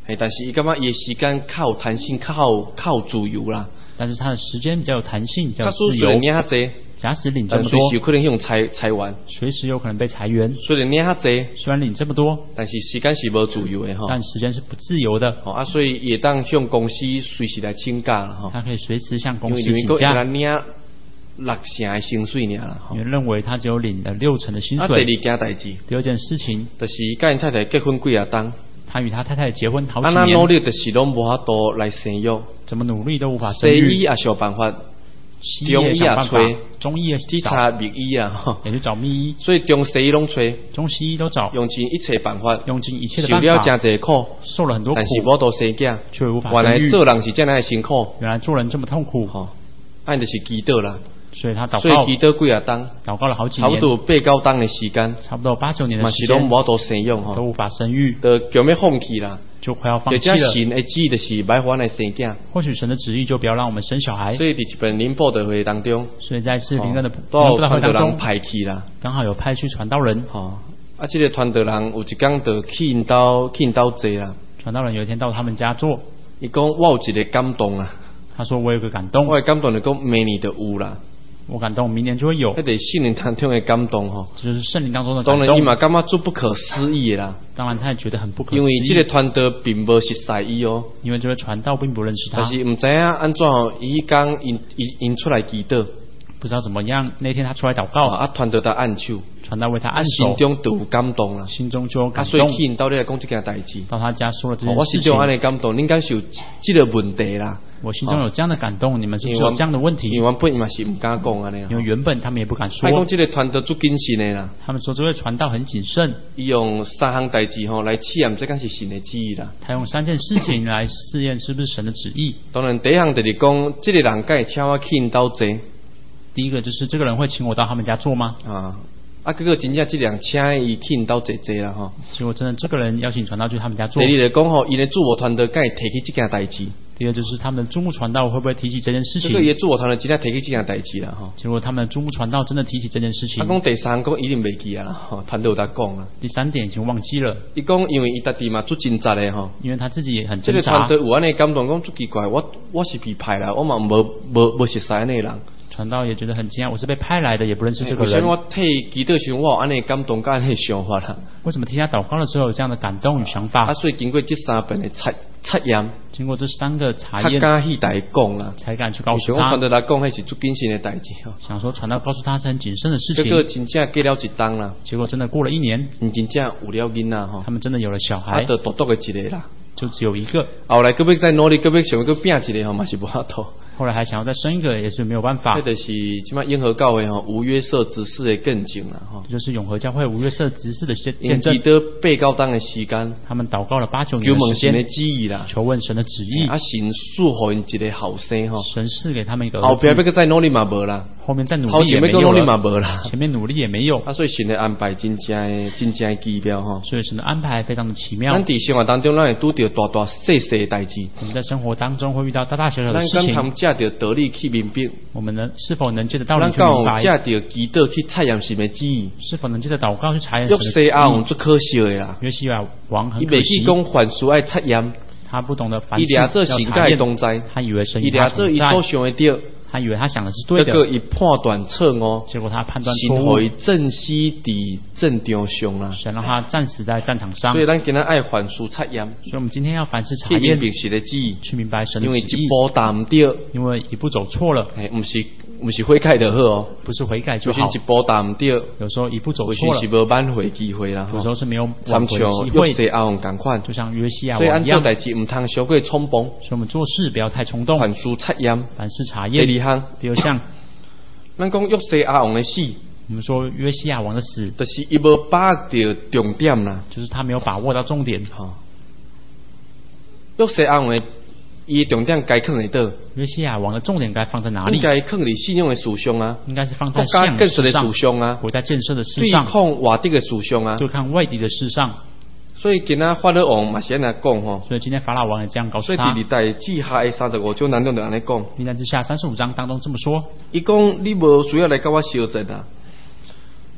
Speaker 1: 但是伊感觉伊的时间较有弹性，较有自由啦。
Speaker 2: 但是他的时间比较有弹性，比较
Speaker 1: 他
Speaker 2: 自由。
Speaker 1: 虽然领较济，
Speaker 2: 假使领这么多，
Speaker 1: 随时有可能用裁员，
Speaker 2: 随时有可能被裁员。
Speaker 1: 虽然领较济，
Speaker 2: 虽然领这么多，
Speaker 1: 但是时间是无自由的
Speaker 2: 但时间是不自由的。
Speaker 1: 所以也当向公司随时来请假了
Speaker 2: 他可以随时向公司
Speaker 1: 请
Speaker 2: 假。
Speaker 1: 因为领6成的薪水尔啦。
Speaker 2: 因为认为他只有领了6成的薪水。
Speaker 1: 第二件代志，
Speaker 2: 第二件事情，
Speaker 1: 就是甲因太太结婚几啊冬。
Speaker 2: 他与他太太结婚好几年。
Speaker 1: 哪努力就是拢无法度来生育。
Speaker 2: 怎么努力都无法生育。
Speaker 1: 西医也想办法，
Speaker 2: 中医也
Speaker 1: 吹，
Speaker 2: 中医也
Speaker 1: 去查秘医啊，
Speaker 2: 也去找秘医。
Speaker 1: 所以中西医拢吹，
Speaker 2: 中西医都找，
Speaker 1: 用尽一切办法，
Speaker 2: 用尽一切的办法，
Speaker 1: 受了真济苦，
Speaker 2: 受了很多苦，
Speaker 1: 但是无度生囝，
Speaker 2: 却无法生育。
Speaker 1: 原来做人是这样的辛苦，
Speaker 2: 原来做人这么痛苦。
Speaker 1: 按就是祈祷啦。
Speaker 2: 所以他祷告，
Speaker 1: 所以祈祷几啊冬，
Speaker 2: 祷告了好几年，
Speaker 1: 差不多8、9冬的时间，
Speaker 2: 差不多8、9年的时间，
Speaker 1: 嘛是拢无法度生育
Speaker 2: 都无法生育，
Speaker 1: 就强要放弃啦，
Speaker 2: 就快要放弃了。
Speaker 1: 神的旨意就是摆还来生囝，
Speaker 2: 或许神的旨意就不要让我们生小孩。
Speaker 1: 所以伫一本灵报的会当中，
Speaker 2: 所以在是灵恩的
Speaker 1: 都有
Speaker 2: 会当中
Speaker 1: 派去啦，
Speaker 2: 刚好有派去传道人。
Speaker 1: 这个传道人有一天就去因兜坐啦。
Speaker 2: 传道人有一天到他们家坐，
Speaker 1: 伊讲我有一个感动啊。
Speaker 2: 他说我有个感动，
Speaker 1: 我的感动就讲明年就有啦。
Speaker 2: 我感动明年就会有。
Speaker 1: 那得圣灵当中的感动
Speaker 2: 这就是圣灵当中的感动。
Speaker 1: 当然伊嘛感觉做不可思议的啦。
Speaker 2: 当然他也觉得很不可思议。
Speaker 1: 因为这个传道并不熟悉伊
Speaker 2: 因为这位传道并不认识他。
Speaker 1: 但是唔知影安怎伊讲因出来祈祷。
Speaker 2: 不知道怎么样，那天他出来祷告，
Speaker 1: 传道他按手，
Speaker 2: 传道为他按手，
Speaker 1: 心中就有感动啦，
Speaker 2: 心中就有感动。
Speaker 1: 所以去因到底来讲这件代志，
Speaker 2: 到他家说了这件事情。
Speaker 1: 我心中安尼感动，你敢是有这个问题啦？
Speaker 2: 我心中有这样的感动，你们是不是有这样的问题？
Speaker 1: 因为原本伊嘛是唔敢讲安尼，
Speaker 2: 因为原本他们也不敢说。
Speaker 1: 他讲这个传道足谨慎的啦，
Speaker 2: 他们说这位传道很谨慎，
Speaker 1: 伊用3项代志来试验这敢是神的旨意啦。
Speaker 2: 他用3件事情来试验是不是神的旨意。
Speaker 1: 当然第一项就是讲，这个人敢会请我去因兜坐。
Speaker 2: 第一个就是这个人会请我到他们家做吗？
Speaker 1: 结果真正这人请伊去因兜坐啦
Speaker 2: 结果真的这个人邀请传道去他们家做。
Speaker 1: 第二就讲因的主务团队敢会提起这件代志。
Speaker 2: 第二就是他们的注目传道会不会提起这件事情？
Speaker 1: 这个也主务团队真正提起这件代志啦
Speaker 2: 结果他们的注目传道真的提起这件事情。
Speaker 1: 他讲第3讲一定袂记啊啦团队有在讲啦。
Speaker 2: 第3点已经忘记了。
Speaker 1: 伊讲因为伊家己嘛做挣扎的
Speaker 2: 因为他自己也很
Speaker 1: 挣扎。这个团队有安尼感动，讲足奇怪，我是被派来，我嘛无熟悉安尼人。
Speaker 2: 传道也觉得很惊讶，我是被派来的，也不认识这个人。
Speaker 1: 为什么我替祈祷时我有安尼感动，安尼想法啦？
Speaker 2: 为什么听他祷告的时候有这样的感动与想法？
Speaker 1: 所以经过这3遍的测验，
Speaker 2: 经过这3个查验，
Speaker 1: 他敢去来讲啦，
Speaker 2: 才敢去告诉他。
Speaker 1: 想传道来讲，那是足谨慎的代志
Speaker 2: 想说传道告诉他是很谨慎的事情。
Speaker 1: 结果真正过了1冬啦，
Speaker 2: 结果真的过了1年，
Speaker 1: 真正有了囡仔
Speaker 2: 他们真的有了小孩，
Speaker 1: 就独独的一个啦，
Speaker 2: 就只有一个。
Speaker 1: 后来搁要再努力，搁要想要拼一个嘛是无法度。
Speaker 2: 后来还想要再生一个，也是没有办法。
Speaker 1: 这就是即马永和教会无约瑟执事的见证啦
Speaker 2: 就是永和教会无约瑟执事的见证。
Speaker 1: 祈祷8、9冬的时间，
Speaker 2: 他们祷告了8、9年的时间，
Speaker 1: 求问神的旨意啦，
Speaker 2: 求问神的旨意。
Speaker 1: 神赐予因一个后生
Speaker 2: 神赐给他们一个
Speaker 1: 后边要再努力嘛无啦，
Speaker 2: 后面再努力也没有了，前面努力也没有。
Speaker 1: 所以神的安排真正奇妙
Speaker 2: 所以神的安排非常的奇妙。
Speaker 1: 咱伫生活当中，咱会拄到大大小小的代志。
Speaker 2: 我们在生活当中会遇到大大小小的事情。
Speaker 1: 咱敢借着道理去明白，
Speaker 2: 我们是否能借着道理去明白？
Speaker 1: 借着祈祷去测验神的旨意，
Speaker 2: 是否能借着祷告去查验神的旨意？
Speaker 1: 约西亚王最可惜的啦，
Speaker 2: 约西亚王很可惜。
Speaker 1: 伊袂去讲凡事爱测验，
Speaker 2: 他不懂得凡事
Speaker 1: 要查验。
Speaker 2: 他以为神
Speaker 1: 伊俩做伊所想的对。
Speaker 2: 他以为他想的是对的，
Speaker 1: 结果伊判断错误，
Speaker 2: 结果他判断错误，
Speaker 1: 神会战死伫战场上啦，
Speaker 2: 神让他战死在战场上。
Speaker 1: 所以咱今日爱凡事测验，
Speaker 2: 所以我们今天要凡事查验，去明白神的旨意，
Speaker 1: 因为一步踏唔对，
Speaker 2: 因为一步走错了，
Speaker 1: 不是悔改就好
Speaker 2: 不是悔改就好，
Speaker 1: 一步踏唔对，
Speaker 2: 有时候一步走错了，
Speaker 1: 是无挽回机会啦，
Speaker 2: 有时候是没有挽回机会，就像约西亚王一样。
Speaker 1: 所以按做代志唔通太过冲动，
Speaker 2: 所以我们做事不要太冲动。
Speaker 1: 凡事测验，
Speaker 2: 凡事查验。第二项，
Speaker 1: 咱讲约西亚王的死，
Speaker 2: 我们说约西亚王的死，
Speaker 1: 就是伊无把握到重点啦，
Speaker 2: 就是他没有把握到重点。
Speaker 1: 约西亚王的伊重点该放在哪？
Speaker 2: 约西亚王的重点该放在哪里？
Speaker 1: 应该放在信仰的事上啊，
Speaker 2: 应该是放在信仰的事上
Speaker 1: 啊，
Speaker 2: 国家建设的事上，
Speaker 1: 对抗外敌的事上啊，
Speaker 2: 就看外敌的事上。
Speaker 1: 所以今仔法老王嘛是安尼讲
Speaker 2: 所以今天法老王也这样告诉他。
Speaker 1: 所以第二代记下的35章当中就安尼讲。
Speaker 2: 历代志下35章当中这么说。
Speaker 1: 伊讲你无需要来跟我相争啊，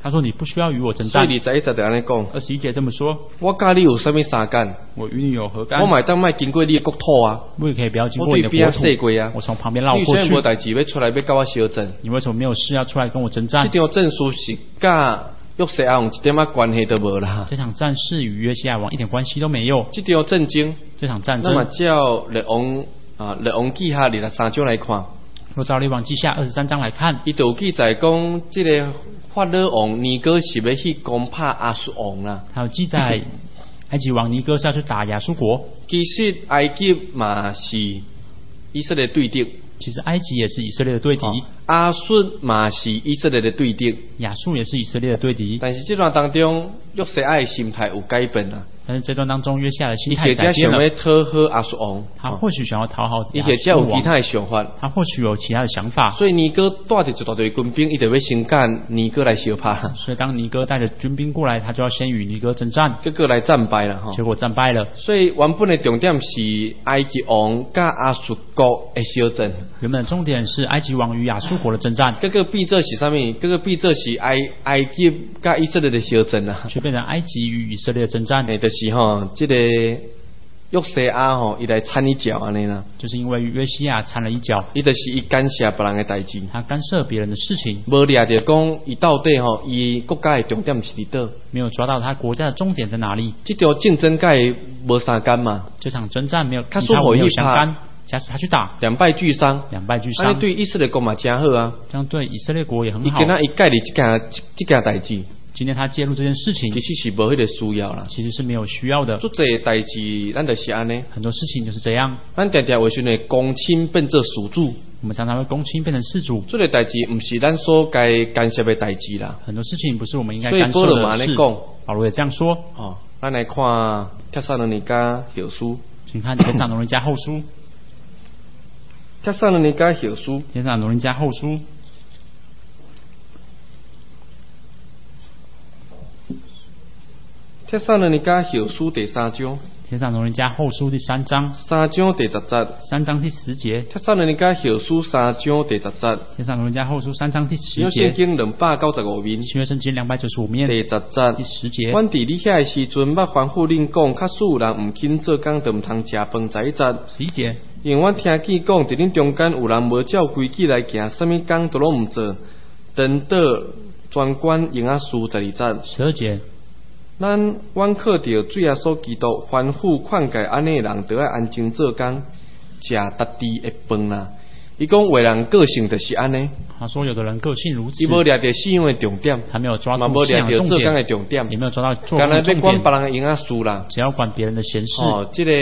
Speaker 2: 他说你不需要与我征
Speaker 1: 所以
Speaker 2: 战。
Speaker 1: 21节就安尼讲，
Speaker 2: 21节这么说，
Speaker 1: 我甲你有啥物相干？
Speaker 2: 我与你有何干？
Speaker 1: 我嘛当卖经过你的国土啊，
Speaker 2: 我也可以不要经
Speaker 1: 我
Speaker 2: 过你的国
Speaker 1: 对边啊说
Speaker 2: 土，
Speaker 1: 过啊。
Speaker 2: 我从旁边绕
Speaker 1: 你
Speaker 2: 过去。
Speaker 1: 现在无代志要出来要甲我相争？
Speaker 2: 你为什么没有事要出来跟我征战？
Speaker 1: 这张证书是甲约西亚王一点仔关系都无啦。
Speaker 2: 这场战事与约西亚王一点关系都没有。
Speaker 1: 这张战争，
Speaker 2: 这场战
Speaker 1: 那么
Speaker 2: 争，
Speaker 1: 照列王记下23章来看，
Speaker 2: 若照列王记下23章来看，
Speaker 1: 伊就有记载讲，这个法老王尼哥是要去攻打亚述王啦。
Speaker 2: 还有记载埃及王尼哥是要去打亚述国。
Speaker 1: 其实埃及嘛是以色列对敌，
Speaker 2: 其实埃及也是以色列的对敌，
Speaker 1: 亚述嘛是以色列的对敌。
Speaker 2: 亚述也是以色列的对敌。
Speaker 1: 但是这段当中，约西亚的心态有改变啦。
Speaker 2: 但是这段当中，约西亚的心
Speaker 1: 伊
Speaker 2: 态改变
Speaker 1: 或者想要
Speaker 2: 了。
Speaker 1: 讨好亚述王，
Speaker 2: 他或许想要讨好
Speaker 1: 伊
Speaker 2: 亚
Speaker 1: 或者有其他
Speaker 2: 述王，
Speaker 1: 的想法。
Speaker 2: 他或许有其他的想法。
Speaker 1: 所以尼哥带着一大队军兵，伊就要先赶尼哥来相拍，
Speaker 2: 所以当尼哥带着军兵过来，他就要先与尼哥征战，
Speaker 1: 结果来战败了哈。
Speaker 2: 结果战败了。
Speaker 1: 所以原本的重点是埃及王甲亚述国的相争，
Speaker 2: 原本的重点是埃及王与亚述国的征战，
Speaker 1: 结果变做是啥物？结果变做是埃及甲以色列的相争啊。
Speaker 2: 却变成埃及与以色列的征战。
Speaker 1: 就是吼，这个约西亚吼，伊来掺一脚安尼啦。
Speaker 2: 就是因为约西亚掺了一脚，
Speaker 1: 伊就是伊干涉别人的代志，
Speaker 2: 他干涉别人的事情，
Speaker 1: 无掠着讲伊到底吼，伊国家的重点是伫倒。
Speaker 2: 没有抓到他国家的重点在哪里。
Speaker 1: 这条竞争甲伊无相干嘛，
Speaker 2: 这场征战没有
Speaker 1: 他
Speaker 2: 与他没有
Speaker 1: 说我一怕
Speaker 2: 相干，假使他去打，
Speaker 1: 两败俱伤，
Speaker 2: 两败俱
Speaker 1: 安尼
Speaker 2: 伤，
Speaker 1: 对以色列国嘛真好啊。
Speaker 2: 这样对以色列国也很好
Speaker 1: 伊今。仔伊介入这件代志，
Speaker 2: 今天他介入这件事情
Speaker 1: 其，实是无迄个需要啦。
Speaker 2: 其实是没有需要的。
Speaker 1: 做这代志，咱就是安尼，
Speaker 2: 很多事情就是这样，
Speaker 1: 咱常常为时呢公亲变做属主，
Speaker 2: 我们常常会公亲变成事主。
Speaker 1: 做个代志毋是咱所该干涉的代志啦。
Speaker 2: 很多事情不是我们应该
Speaker 1: 所以
Speaker 2: 干涉
Speaker 1: 保罗嘛
Speaker 2: 的事。
Speaker 1: 安尼讲，
Speaker 2: 保罗也这样说。
Speaker 1: 哦，咱来看帖撒罗尼迦后书，
Speaker 2: 请看帖撒罗尼迦后书，
Speaker 1: 帖撒罗尼迦后书。
Speaker 2: 帖撒罗尼迦后书
Speaker 1: 帖撒罗尼迦后书第3章
Speaker 2: 帖撒罗尼迦后书第3章
Speaker 1: ，3章第10节。
Speaker 2: 3章第10节，
Speaker 1: 帖撒罗尼迦后书3章第10节。
Speaker 2: 帖撒罗尼迦后书3章第10
Speaker 1: 新约圣
Speaker 2: 节，
Speaker 1: 经295面，
Speaker 2: 新约圣经295面
Speaker 1: 第10节。
Speaker 2: 第10节。
Speaker 1: 阮伫你遐的时阵，捌吩咐恁讲，较使有人毋肯做工，就毋通食饭在一节。
Speaker 2: 11节，
Speaker 1: 因阮听见讲，伫恁中间有人无照规矩来行，啥物工都拢毋做，等到专管营啊事12节。
Speaker 2: 12节，
Speaker 1: 阮靠着主耶稣基督吩咐劝诫安尼的人，就要安静做工，食特地的饭啦。伊讲为人个性就是安尼，
Speaker 2: 他说有的人个性如此
Speaker 1: 伊，无掠着信仰的重点，
Speaker 2: 他没有抓
Speaker 1: 嘛无
Speaker 2: 住信仰的重
Speaker 1: 掠着做工的
Speaker 2: 点，
Speaker 1: 重点，
Speaker 2: 也没有抓到做
Speaker 1: 干那
Speaker 2: 工的重
Speaker 1: 要管别
Speaker 2: 点，
Speaker 1: 人的营啊事啦。
Speaker 2: 只要管别人的闲事。
Speaker 1: 哦，这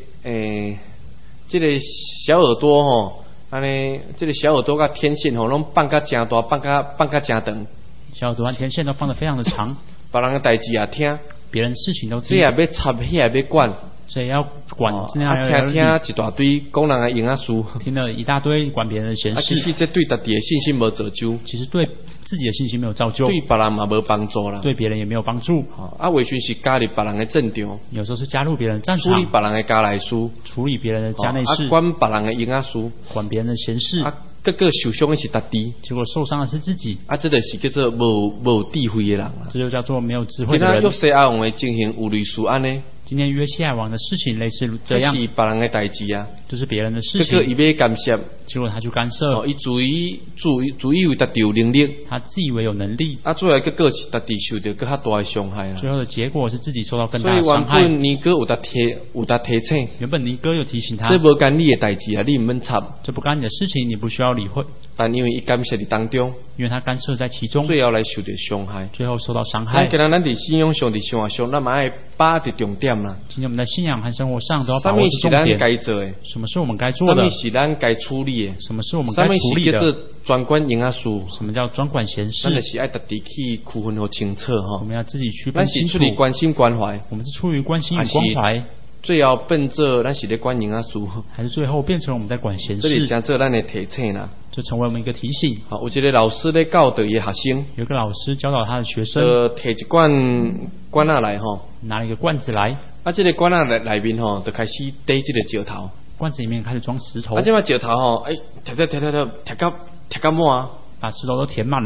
Speaker 1: 个小耳朵吼，安尼，这个小耳朵甲天线吼，拢放甲真大，放甲真长，
Speaker 2: 小耳朵和天线都放得非常的长，
Speaker 1: 别人的代志也听，
Speaker 2: 别人事情都
Speaker 1: 这也
Speaker 2: 知道，
Speaker 1: 要插，迄也要管，
Speaker 2: 所以要管，这样
Speaker 1: 听一大堆讲人的营啊事，
Speaker 2: 听了一大堆管别人的闲
Speaker 1: 其实
Speaker 2: 事，
Speaker 1: 这对家己的信心无造就，
Speaker 2: 其实对自己的信心没有造就，
Speaker 1: 对别人嘛无帮助啦。
Speaker 2: 对别人也没有帮助。
Speaker 1: 为时是加入别人的战场，
Speaker 2: 有时候是加入别人的战
Speaker 1: 处理
Speaker 2: 场，
Speaker 1: 别人的家内事，
Speaker 2: 处理别人的家内事，
Speaker 1: 管别人的营啊事，
Speaker 2: 管别人的闲事，
Speaker 1: 结果受伤的是家己，
Speaker 2: 结果受伤的是自己，
Speaker 1: 这就是叫做无智慧的人啦。
Speaker 2: 这就叫做没有智慧
Speaker 1: 今仔约
Speaker 2: 的人。
Speaker 1: 西亚王的情形有类似安尼，
Speaker 2: 今天约西亚王的事情类似这样，
Speaker 1: 是别人的代志啊。
Speaker 2: 就是别人的事
Speaker 1: 结果伊
Speaker 2: 情，
Speaker 1: 要干涉，
Speaker 2: 结果他去干涉，
Speaker 1: 伊自以为达到能力，
Speaker 2: 他自以为有能力，
Speaker 1: 最后结果是家己受到更较大的伤害啦。
Speaker 2: 最后的结果是自己受到更
Speaker 1: 所以原
Speaker 2: 大的伤害。
Speaker 1: 本尼哥有达提醒，
Speaker 2: 原本尼哥有提醒他，
Speaker 1: 这无干你的代志啊，你毋免插。
Speaker 2: 这不干你的事情，你不需要理会，
Speaker 1: 但因为伊干涉伫当中，
Speaker 2: 因为他干涉在其中，
Speaker 1: 最后来受到伤害。
Speaker 2: 最后受到伤害。
Speaker 1: 咱今仔咱伫信仰上、伫生活上，咱嘛爱把伫重点啦。
Speaker 2: 今天我们在信仰和生活上都要把
Speaker 1: 啥物是
Speaker 2: 握住重点。
Speaker 1: 咱该做的？
Speaker 2: 什么是我们该
Speaker 1: 啥
Speaker 2: 做的
Speaker 1: 物？是咱该处理的？
Speaker 2: 什么是我们
Speaker 1: 啥物
Speaker 2: 该处理的？
Speaker 1: 是叫做专管营啊事？
Speaker 2: 什么叫专管闲事
Speaker 1: 咱？就是爱特地去区分好清楚
Speaker 2: 我
Speaker 1: 吼。
Speaker 2: 们要自己区
Speaker 1: 咱
Speaker 2: 分清楚。
Speaker 1: 是出于关心关怀，
Speaker 2: 我们是出于关心与
Speaker 1: 还是
Speaker 2: 关怀，
Speaker 1: 最后变做咱是咧管营啊事，
Speaker 2: 还是最后变成我们在管闲
Speaker 1: 这里
Speaker 2: 事？
Speaker 1: 将做咱的提醒啦。
Speaker 2: 就成为我们一个提醒。
Speaker 1: 好，有一个老师咧教导伊的学生，
Speaker 2: 有个老师教导他的学生，
Speaker 1: 摕一罐罐仔来吼，
Speaker 2: 拿了一个罐子来，
Speaker 1: 这个罐仔内面吼，就开始堆这个石头。
Speaker 2: 罐子里面开始装石头，
Speaker 1: 这摆石头吼，摕到满啊，
Speaker 2: 把石头都填满了。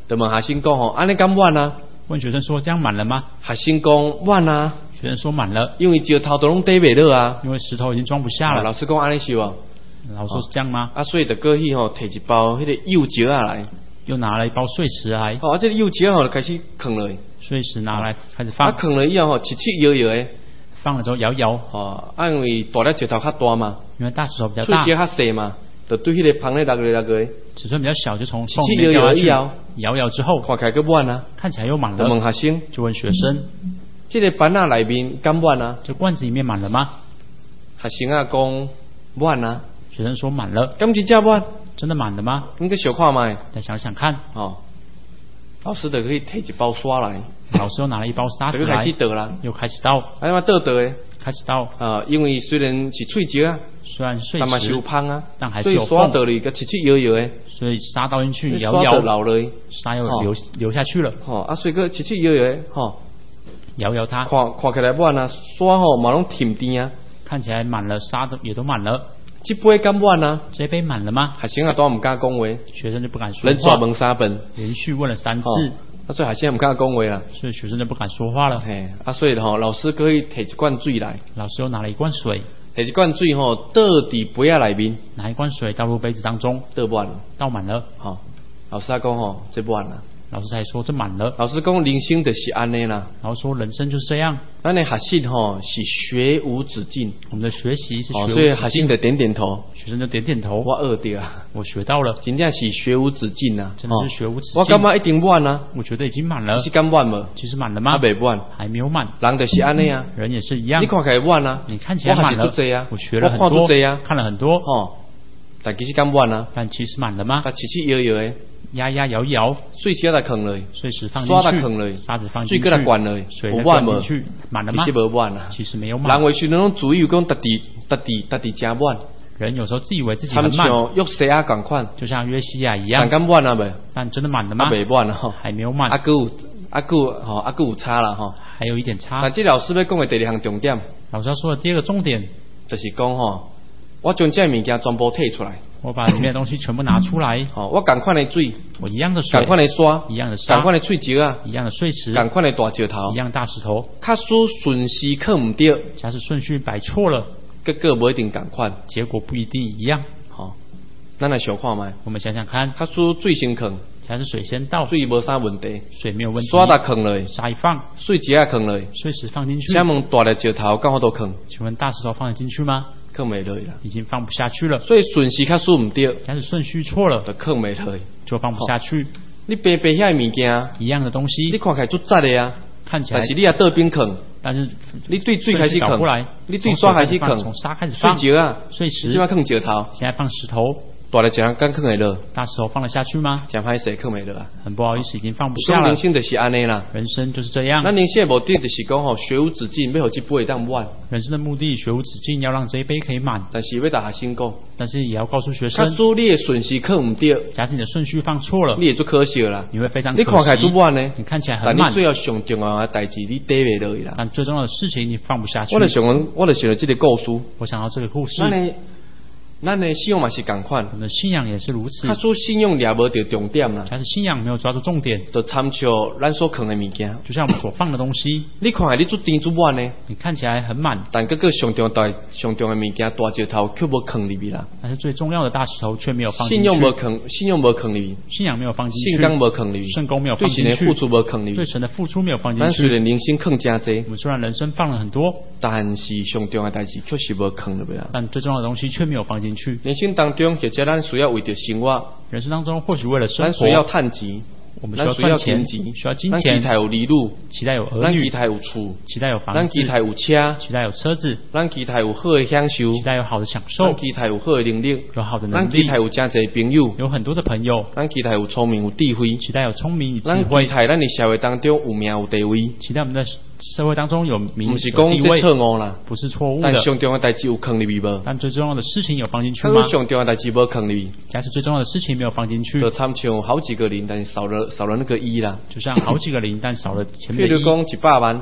Speaker 1: 就问学生讲吼，安尼敢满啊？
Speaker 2: 问学生说这样满了吗？
Speaker 1: 学生讲满啊，
Speaker 2: 学生说满了，
Speaker 1: 因为石头都拢堆袂落啊。
Speaker 2: 因为石头已经装不下了。
Speaker 1: 老师讲安尼是哦。
Speaker 2: 老师说是这样吗？
Speaker 1: 所以就过去吼，摕一包迄个柚石啊来，
Speaker 2: 又拿了一包碎石来。
Speaker 1: 这个柚石吼就开始放落去，
Speaker 2: 碎石拿来开始放。
Speaker 1: 放落以后吼，七七摇摇的。
Speaker 2: 放了之后摇摇。
Speaker 1: 因为大粒石头较大嘛，
Speaker 2: 因为大石头比较大，
Speaker 1: 碎石较细嘛，就对迄个旁咧落去。
Speaker 2: 尺寸比较小，就从缝
Speaker 1: 里
Speaker 2: 里面掉下去。
Speaker 1: 摇
Speaker 2: 摇之后，
Speaker 1: 看起来更满啊，
Speaker 2: 看起来又满了。
Speaker 1: 就问学生，
Speaker 2: 就问学生，
Speaker 1: 这个板仔内面敢满啊？
Speaker 2: 这罐子里面满了吗？
Speaker 1: 学生啊讲满啊。
Speaker 2: 学生说满了。
Speaker 1: 敢真正满？
Speaker 2: 真的满了吗？
Speaker 1: 你去小看卖。
Speaker 2: 再想想看。
Speaker 1: 老师就可以摕一包沙来。
Speaker 2: 老师又拿了一包沙子来。
Speaker 1: 就开始倒啦。
Speaker 2: 又开始倒。
Speaker 1: 哎嘛倒的。
Speaker 2: 开始倒。
Speaker 1: 因为虽然是碎石啊，
Speaker 2: 虽然碎石，
Speaker 1: 但嘛是有芳啊，
Speaker 2: 但还是有
Speaker 1: 所以沙倒里个七七摇摇的。
Speaker 2: 所以沙倒进去摇摇，
Speaker 1: 流落去，
Speaker 2: 沙又流下去了。
Speaker 1: 所以个七七摇摇的，
Speaker 2: 摇摇它。
Speaker 1: 看起来满啊，沙吼嘛拢甜甜啊。
Speaker 2: 看起来满了，沙也都满了。
Speaker 1: 这杯敢满啊？
Speaker 2: 这杯满了吗？
Speaker 1: 学生啊都唔敢讲话。
Speaker 2: 学生就不敢说话。
Speaker 1: 连续问3遍。
Speaker 2: 连续问了3次。
Speaker 1: 所以学生唔敢讲话啦。
Speaker 2: 所以学生就不敢说话了。
Speaker 1: 所以老师可以摕一罐水来。
Speaker 2: 老师又拿了一罐水。
Speaker 1: 摕一罐水倒伫杯仔内面。
Speaker 2: 拿一罐水倒入杯子当中。
Speaker 1: 倒满了。倒
Speaker 2: 满了。
Speaker 1: 老师讲这满了。
Speaker 2: 老师才说这满了。
Speaker 1: 老师讲人生就是安尼啦。
Speaker 2: 老师说人生就是这样。
Speaker 1: 咱的学习是学无止境。
Speaker 2: 我们的学习是学无止境。
Speaker 1: 所以学生就点点头。
Speaker 2: 学生就点点头。
Speaker 1: 我学到啊。
Speaker 2: 我学到了。
Speaker 1: 真正是学无止境啊。
Speaker 2: 真的是学无止境。
Speaker 1: 我感觉一定满啊。
Speaker 2: 我觉得已经满了。
Speaker 1: 是敢满无？
Speaker 2: 其实满了吗？
Speaker 1: 还没满。
Speaker 2: 还没有满。
Speaker 1: 人就是安尼啊。
Speaker 2: 人也是一样。
Speaker 1: 你看起来满啊。
Speaker 2: 你看起来满了。我学了很多。看了很多。
Speaker 1: 但其实敢满啊。
Speaker 2: 但其实满了吗？
Speaker 1: 它七七摇摇的。
Speaker 2: 压压摇摇，
Speaker 1: 碎石来放落，
Speaker 2: 碎石放进去，沙子放进去，
Speaker 1: 水再灌落，
Speaker 2: 水再灌进去，满了吗？
Speaker 1: 其实无满啊，
Speaker 2: 其实没有满。
Speaker 1: 人为时拢自以为讲特地真满，
Speaker 2: 人有时候自以为自己很满，
Speaker 1: 像约西亚共款，
Speaker 2: 就像约西亚一样。
Speaker 1: 但敢满啊未？
Speaker 2: 但真的满了吗？
Speaker 1: 未满啊，
Speaker 2: 还没有满。
Speaker 1: 还有差啦哈，
Speaker 2: 还有一点差。
Speaker 1: 但这老师要讲的第2项重点，
Speaker 2: 老师要说的第2个重点，
Speaker 1: 就是讲我将这物件全部摕出来。
Speaker 2: 我把里面的东西全部拿出来。
Speaker 1: 我同款的水，
Speaker 2: 我一样的水，
Speaker 1: 同款的沙，
Speaker 2: 一样的沙，
Speaker 1: 同款的碎石啊，
Speaker 2: 一样的碎石，
Speaker 1: 同款的大石头，
Speaker 2: 一样大石头。
Speaker 1: 假使顺序靠唔对，
Speaker 2: 假使顺序摆错了，
Speaker 1: 结果不一定同款，
Speaker 2: 结果不一定一样。
Speaker 1: 咱来想看卖，
Speaker 2: 我们想想看，
Speaker 1: 假使水先放，
Speaker 2: 假使水先倒，
Speaker 1: 水无啥问题，
Speaker 2: 水没有问题，
Speaker 1: 沙打放落，
Speaker 2: 沙一放，
Speaker 1: 碎石也放落，
Speaker 2: 碎石放进去。
Speaker 1: 请问大的石头刚好都放，
Speaker 2: 请问大石头放得进去吗？
Speaker 1: 放没落啦，
Speaker 2: 已经放不下去了。
Speaker 1: 所以顺序假使唔对，
Speaker 2: 假使顺序错了，
Speaker 1: 就放没落，
Speaker 2: 就放不下去。
Speaker 1: 你白白遐物件，
Speaker 2: 一样的东西，
Speaker 1: 你看起来足窄的啊，
Speaker 2: 看起来，
Speaker 1: 但是你也倒边放，
Speaker 2: 但是
Speaker 1: 你对水开始放，你对沙开始放，
Speaker 2: 从沙开始放，
Speaker 1: 碎石啊，
Speaker 2: 碎石，
Speaker 1: 现在放石头，
Speaker 2: 现在放石头。
Speaker 1: 大的石头敢放得落？
Speaker 2: 大石头放得下去吗？
Speaker 1: 真歹势，放没落啊！
Speaker 2: 很不好意思，已经放不下了。
Speaker 1: 人生就是安尼啦，
Speaker 2: 人生就是这样。
Speaker 1: 咱人生的目的就是讲学无止境，要让这杯当满。
Speaker 2: 人生的目的学无止境，要让这一杯可以满。
Speaker 1: 但是要大学生讲，
Speaker 2: 但是也要告诉学生，
Speaker 1: 假使你的顺序放唔对，
Speaker 2: 假使你的顺序放错了，
Speaker 1: 你也就可惜啦。
Speaker 2: 你会非常可惜。
Speaker 1: 你看起来足满呢，
Speaker 2: 你看起来很满。
Speaker 1: 但你最要上重要的代志，你底袂落去啦。
Speaker 2: 但最重要的事情你放不下去。
Speaker 1: 我就想到这个故事。
Speaker 2: 我想到这个故事。
Speaker 1: 咱的信仰嘛是同款，
Speaker 2: 我们的信仰也是如此。
Speaker 1: 假使信仰抓无到重点啦，
Speaker 2: 假使信仰没有抓住重点，
Speaker 1: 就参照咱所放的物件，
Speaker 2: 就像我们所放的东西。
Speaker 1: 你看你足甜足满呢，
Speaker 2: 你看起来很满，
Speaker 1: 但个上重的物件大石头却无放入去啦。
Speaker 2: 但是最重要的大石头却没有放进去。
Speaker 1: 信仰无放入去，
Speaker 2: 信仰没有放进去，
Speaker 1: 信仰无放入去，
Speaker 2: 圣功没有放进去，
Speaker 1: 对神的付出无放入去，
Speaker 2: 对神的付出没有放进去。
Speaker 1: 咱虽然人生放真多，
Speaker 2: 我们虽然人生放了很多，
Speaker 1: 但是上重的代志确实无放入去啦。
Speaker 2: 但最重要的东西却没有放进去。
Speaker 1: 人生当中，或者咱需要为着生活，
Speaker 2: 人生当中或许为了生活，
Speaker 1: 咱需要趁钱，
Speaker 2: 我们需要赚钱，需要金钱，
Speaker 1: 咱期待有儿女，
Speaker 2: 期待有儿女，
Speaker 1: 咱期待有厝，
Speaker 2: 期待有房子，
Speaker 1: 咱期待有车，
Speaker 2: 期待有车子，
Speaker 1: 咱期待有好的享受，
Speaker 2: 期待有好的享受，
Speaker 1: 咱期待有好的能力，
Speaker 2: 有好的能力，
Speaker 1: 咱期待有真侪朋友，
Speaker 2: 有很多的朋友，
Speaker 1: 咱期待有聪明有智慧，
Speaker 2: 期待有聪明与智
Speaker 1: 咱
Speaker 2: 慧，
Speaker 1: 期待咱的社会当中有名有地位，
Speaker 2: 期待我们的社会当中有名
Speaker 1: 不是讲这错误啦，
Speaker 2: 不是错误的，
Speaker 1: 但上重要的代志有放入去无？
Speaker 2: 但最重要的事情有放进去吗？
Speaker 1: 上重要的代志无放入去，
Speaker 2: 假使最重要的事情没有放进去，
Speaker 1: 就参像好几个零，但是少了那个一啦。
Speaker 2: 就像好几个零，但少了前面的一。
Speaker 1: 譬如讲100万，
Speaker 2: 譬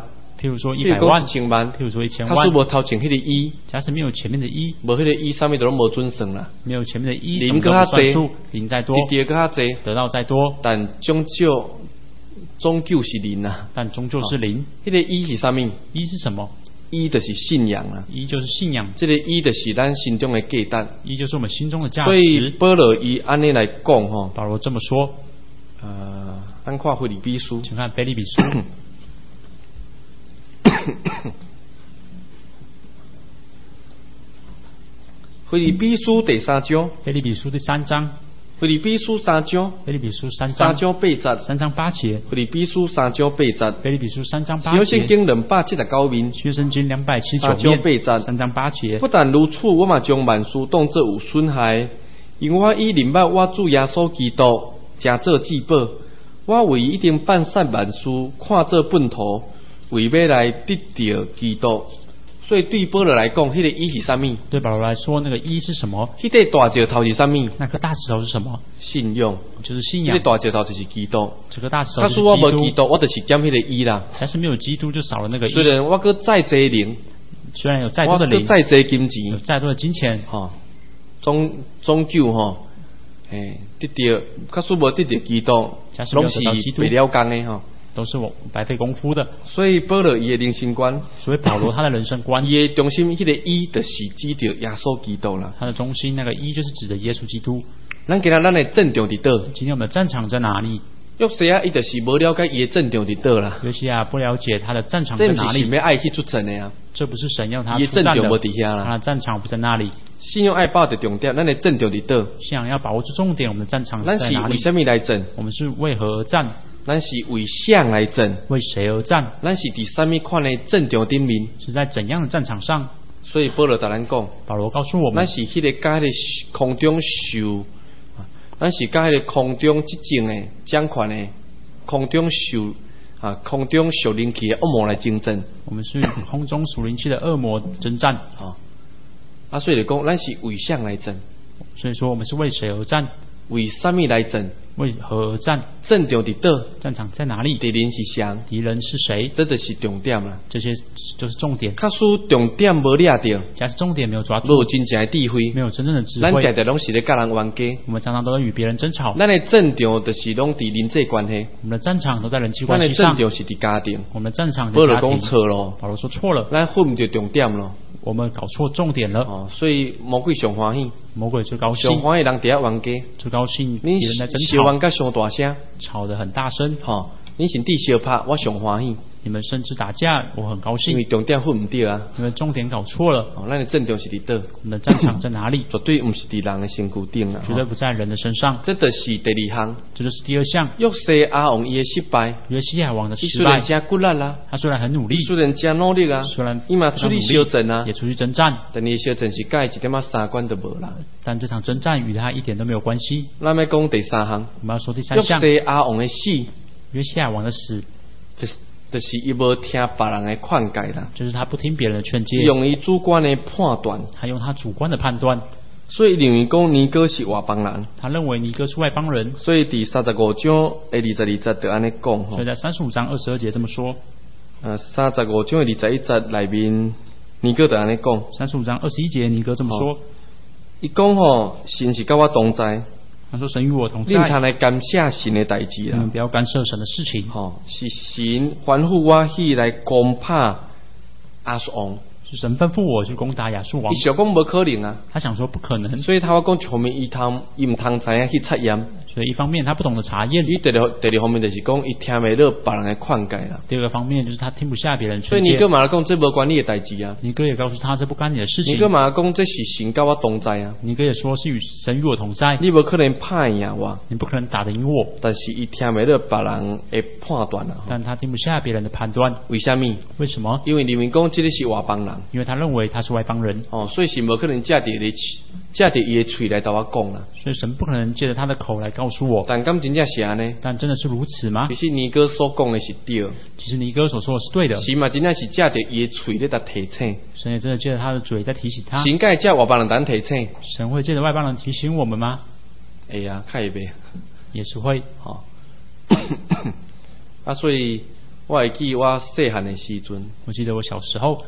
Speaker 2: 譬如说
Speaker 1: 譬如
Speaker 2: 100万，
Speaker 1: 讲1000万，
Speaker 2: 譬如说1000
Speaker 1: 假
Speaker 2: 万
Speaker 1: 使无头前迄个一，
Speaker 2: 假使没有前面的一，
Speaker 1: 无迄个一，啥物都拢无准算啦。
Speaker 2: 没有前面的一，
Speaker 1: 零
Speaker 2: 什么都
Speaker 1: 更较济
Speaker 2: 不算数，零再多，
Speaker 1: 第二更较济，
Speaker 2: 得到再多，
Speaker 1: 但终究是零啦。
Speaker 2: 但终究是零。
Speaker 1: 迄个一是啥物？
Speaker 2: 一是什么？
Speaker 1: 一就是信仰啦。
Speaker 2: 一就是信仰，
Speaker 1: 这个一就是咱心中的价值。
Speaker 2: 一就是我们心中的价
Speaker 1: 所以
Speaker 2: 值。
Speaker 1: 保罗伊安尼来讲吼，
Speaker 2: 保罗这么说，
Speaker 1: 咱看腓立比书，
Speaker 2: 请看腓立比书
Speaker 1: 腓立比书第3章，
Speaker 2: 腓立比书第3章，
Speaker 1: 腓立比书3章，
Speaker 2: 腓立比书3
Speaker 1: 3
Speaker 2: 章
Speaker 1: 章8节
Speaker 2: ，3章8节，
Speaker 1: 腓立比书3章8节，
Speaker 2: 腓立比书3章
Speaker 1: 小
Speaker 2: 8节，
Speaker 1: 圣经279面，
Speaker 2: 学圣经
Speaker 1: 3
Speaker 2: 279
Speaker 1: 章
Speaker 2: 面
Speaker 1: 8节。
Speaker 2: 3章8节。
Speaker 1: 不但如此，我嘛将万事当作有损害，因我以明白我主耶稣基督诚做至宝，我为一定办散万事，看作粪土，为要来得到基督。所以对保罗来讲，迄个一是啥物？
Speaker 2: 对保罗来说，那个一是什么？
Speaker 1: 迄个大石头是啥物？
Speaker 2: 那颗大石头是什么？
Speaker 1: 信用。
Speaker 2: 就是信仰
Speaker 1: 这个。大石头就是基督。
Speaker 2: 这个大石头
Speaker 1: 假
Speaker 2: 就是
Speaker 1: 使我无基
Speaker 2: 基督。
Speaker 1: 督，我就是减迄个一啦。
Speaker 2: 假使没有基督，就少了那个一。
Speaker 1: 虽然我搁再济灵，
Speaker 2: 虽然有再多的灵，
Speaker 1: 我搁再济金
Speaker 2: 有
Speaker 1: 钱，
Speaker 2: 再多的金钱，
Speaker 1: 吼，终究吼，得到，假使无得到基督，
Speaker 2: 假使没有
Speaker 1: 拢是
Speaker 2: 得到基督
Speaker 1: 白了工的吼。
Speaker 2: 都是我白费功夫的。
Speaker 1: 所以保罗伊的人生观，
Speaker 2: 所以保罗他的人生观，
Speaker 1: 伊的中心迄个一，就是指着耶稣基督啦。
Speaker 2: 他的中心那个一就是指的耶稣基督。
Speaker 1: 咱今仔咱的阵场伫倒？
Speaker 2: 今天我们的战场在哪里？
Speaker 1: 约西亚伊就是无了解伊的阵场伫倒啦。
Speaker 2: 约西亚不了解他的战场在
Speaker 1: 这不是
Speaker 2: 哪里，
Speaker 1: 神要爱去出阵的啊。
Speaker 2: 这不是神要他
Speaker 1: 伊的阵
Speaker 2: 出战的，
Speaker 1: 场无伫遐啦。
Speaker 2: 他的战场不在那里。
Speaker 1: 信用爱把握着重点，咱的阵场伫倒？
Speaker 2: 信仰要把握住重点，我们的战场
Speaker 1: 咱
Speaker 2: 在哪里？
Speaker 1: 是为什么来阵？
Speaker 2: 我们是为何而战？
Speaker 1: 咱是为谁来阵？
Speaker 2: 为谁而战？
Speaker 1: 咱是伫什么款的阵场顶面？
Speaker 2: 是在怎样的战场上？
Speaker 1: 所以保罗甲咱讲，
Speaker 2: 保罗告诉我们，
Speaker 1: 咱是迄个甲迄个空中受，咱是甲迄个空中即种的掌权的空中受灵气的恶魔来竞争。
Speaker 2: 我们是与空中属灵气的恶魔征战。
Speaker 1: 所以就讲，咱是为谁来阵？
Speaker 2: 所以说，我们是为谁而战？
Speaker 1: 为什么来阵？
Speaker 2: 为何而战？
Speaker 1: 阵场伫倒？
Speaker 2: 战场在哪里？
Speaker 1: 敌人是谁？
Speaker 2: 敌人是谁？
Speaker 1: 这就是重点啦。
Speaker 2: 这些就是重点。
Speaker 1: 假使重点无抓到，
Speaker 2: 假使重点没有抓住，
Speaker 1: 无真正的智慧，
Speaker 2: 没有真正的智
Speaker 1: 咱
Speaker 2: 慧，
Speaker 1: 常常拢是咧甲人冤家。
Speaker 2: 我们常常都在与别人争吵。
Speaker 1: 咱的阵场就是拢伫人际关系，
Speaker 2: 我们的战场都在人际
Speaker 1: 咱的
Speaker 2: 关系上。
Speaker 1: 阵场是伫家庭。
Speaker 2: 我们的战场
Speaker 1: 保罗讲
Speaker 2: 在家庭。
Speaker 1: 错咯，
Speaker 2: 保罗说错了，
Speaker 1: 咱混唔着重点咯。
Speaker 2: 我们搞错重点了。
Speaker 1: 所以魔鬼上欢喜，
Speaker 2: 魔鬼最高兴，
Speaker 1: 上欢喜人伫遐冤家，
Speaker 2: 最高兴别
Speaker 1: 你
Speaker 2: 人在争
Speaker 1: 烧冤
Speaker 2: 吵，
Speaker 1: 甲上大声，
Speaker 2: 吵得很大声。
Speaker 1: 你甚至相拍，我上欢喜，
Speaker 2: 你们甚至打架，我很高兴
Speaker 1: 因为，重点混唔着啊。
Speaker 2: 因为重点搞错了。
Speaker 1: 咱的阵场是伫倒？
Speaker 2: 我们的战场在哪里？
Speaker 1: 绝对唔是伫人的身躯顶啦。
Speaker 2: 绝对不在人的身上。
Speaker 1: 这就是第二项，
Speaker 2: 这就是第二项，
Speaker 1: 约西亚王伊的失败，
Speaker 2: 约西亚王的失败。
Speaker 1: 伊虽然真骨力啦，
Speaker 2: 他虽然很努力，
Speaker 1: 虽然真努力啊，
Speaker 2: 虽然
Speaker 1: 伊嘛出去小阵啊
Speaker 2: 也，出去征战，
Speaker 1: 但伊小阵是甲伊一点仔三关都无啦。
Speaker 2: 但这场征战与他一点都没有关系。
Speaker 1: 咱要讲第三项，
Speaker 2: 我们要说第三
Speaker 1: 约
Speaker 2: 项，
Speaker 1: 西亚王的死，
Speaker 2: 约西亚王的死，
Speaker 1: 就是伊无听别人的劝诫啦，
Speaker 2: 就是他不听别人的劝诫，
Speaker 1: 用伊主观的判断，
Speaker 2: 他用他主观的判断，
Speaker 1: 所以认为讲尼哥是外邦人，
Speaker 2: 他认为尼哥是外邦人，
Speaker 1: 所以第35章的22节就安尼讲吼
Speaker 2: 所以。在35章22节这么说。
Speaker 1: 35章的21节内面，尼哥就安尼讲，
Speaker 2: 35章21节尼哥这么说，
Speaker 1: 伊讲吼，神是甲我同在，
Speaker 2: 他说神与我同
Speaker 1: 你毋通
Speaker 2: 在，
Speaker 1: 来干涉神的代志啦
Speaker 2: 你们。不要干涉神的事情。
Speaker 1: 是神吩咐我去来攻打亚述王，
Speaker 2: 是神吩咐我去攻打亚述王
Speaker 1: 伊，想讲无可能啊，
Speaker 2: 他想说不可能，
Speaker 1: 所以他话讲一方面伊毋通知影去测验，
Speaker 2: 所以一方面他不懂得查验，
Speaker 1: 伊第二方面就是讲伊听袂到别人的劝诫啦。
Speaker 2: 第二个方面就是他听不下别人
Speaker 1: 所以
Speaker 2: 劝诫。
Speaker 1: 尼哥嘛讲这无关你的代志啊，
Speaker 2: 尼哥也告诉他这不干你的事情
Speaker 1: 尼。哥嘛讲这是神甲我同在啊，
Speaker 2: 尼哥也说是与神与我同在，
Speaker 1: 你无可能拍赢我，
Speaker 2: 你不可能打得赢我，
Speaker 1: 但是伊听袂到别人的判断啊。
Speaker 2: 但他听不下别人的判断。
Speaker 1: 为什么？
Speaker 2: 为什么？
Speaker 1: 因为认为讲这个是外邦人。
Speaker 2: 因为他认为他是外邦人，
Speaker 1: 所以是无可能借着伊的嘴来甲我讲啦。
Speaker 2: 所以神不可能借着他的口来告诉我。
Speaker 1: 但敢真正是安尼？
Speaker 2: 但真的是如此吗
Speaker 1: 其？实尼哥所讲的是对，
Speaker 2: 其实尼哥所说的是对的，
Speaker 1: 神嘛真正是借着伊的嘴咧甲提醒，
Speaker 2: 神也真的借着他的嘴在提醒他。
Speaker 1: 神该借外邦人咱提醒，
Speaker 2: 神会借着外邦人提醒我们吗？
Speaker 1: 会啊，较会袂。
Speaker 2: 也是会。
Speaker 1: 所以我会记我细汉的时阵，
Speaker 2: 我记得我小时候，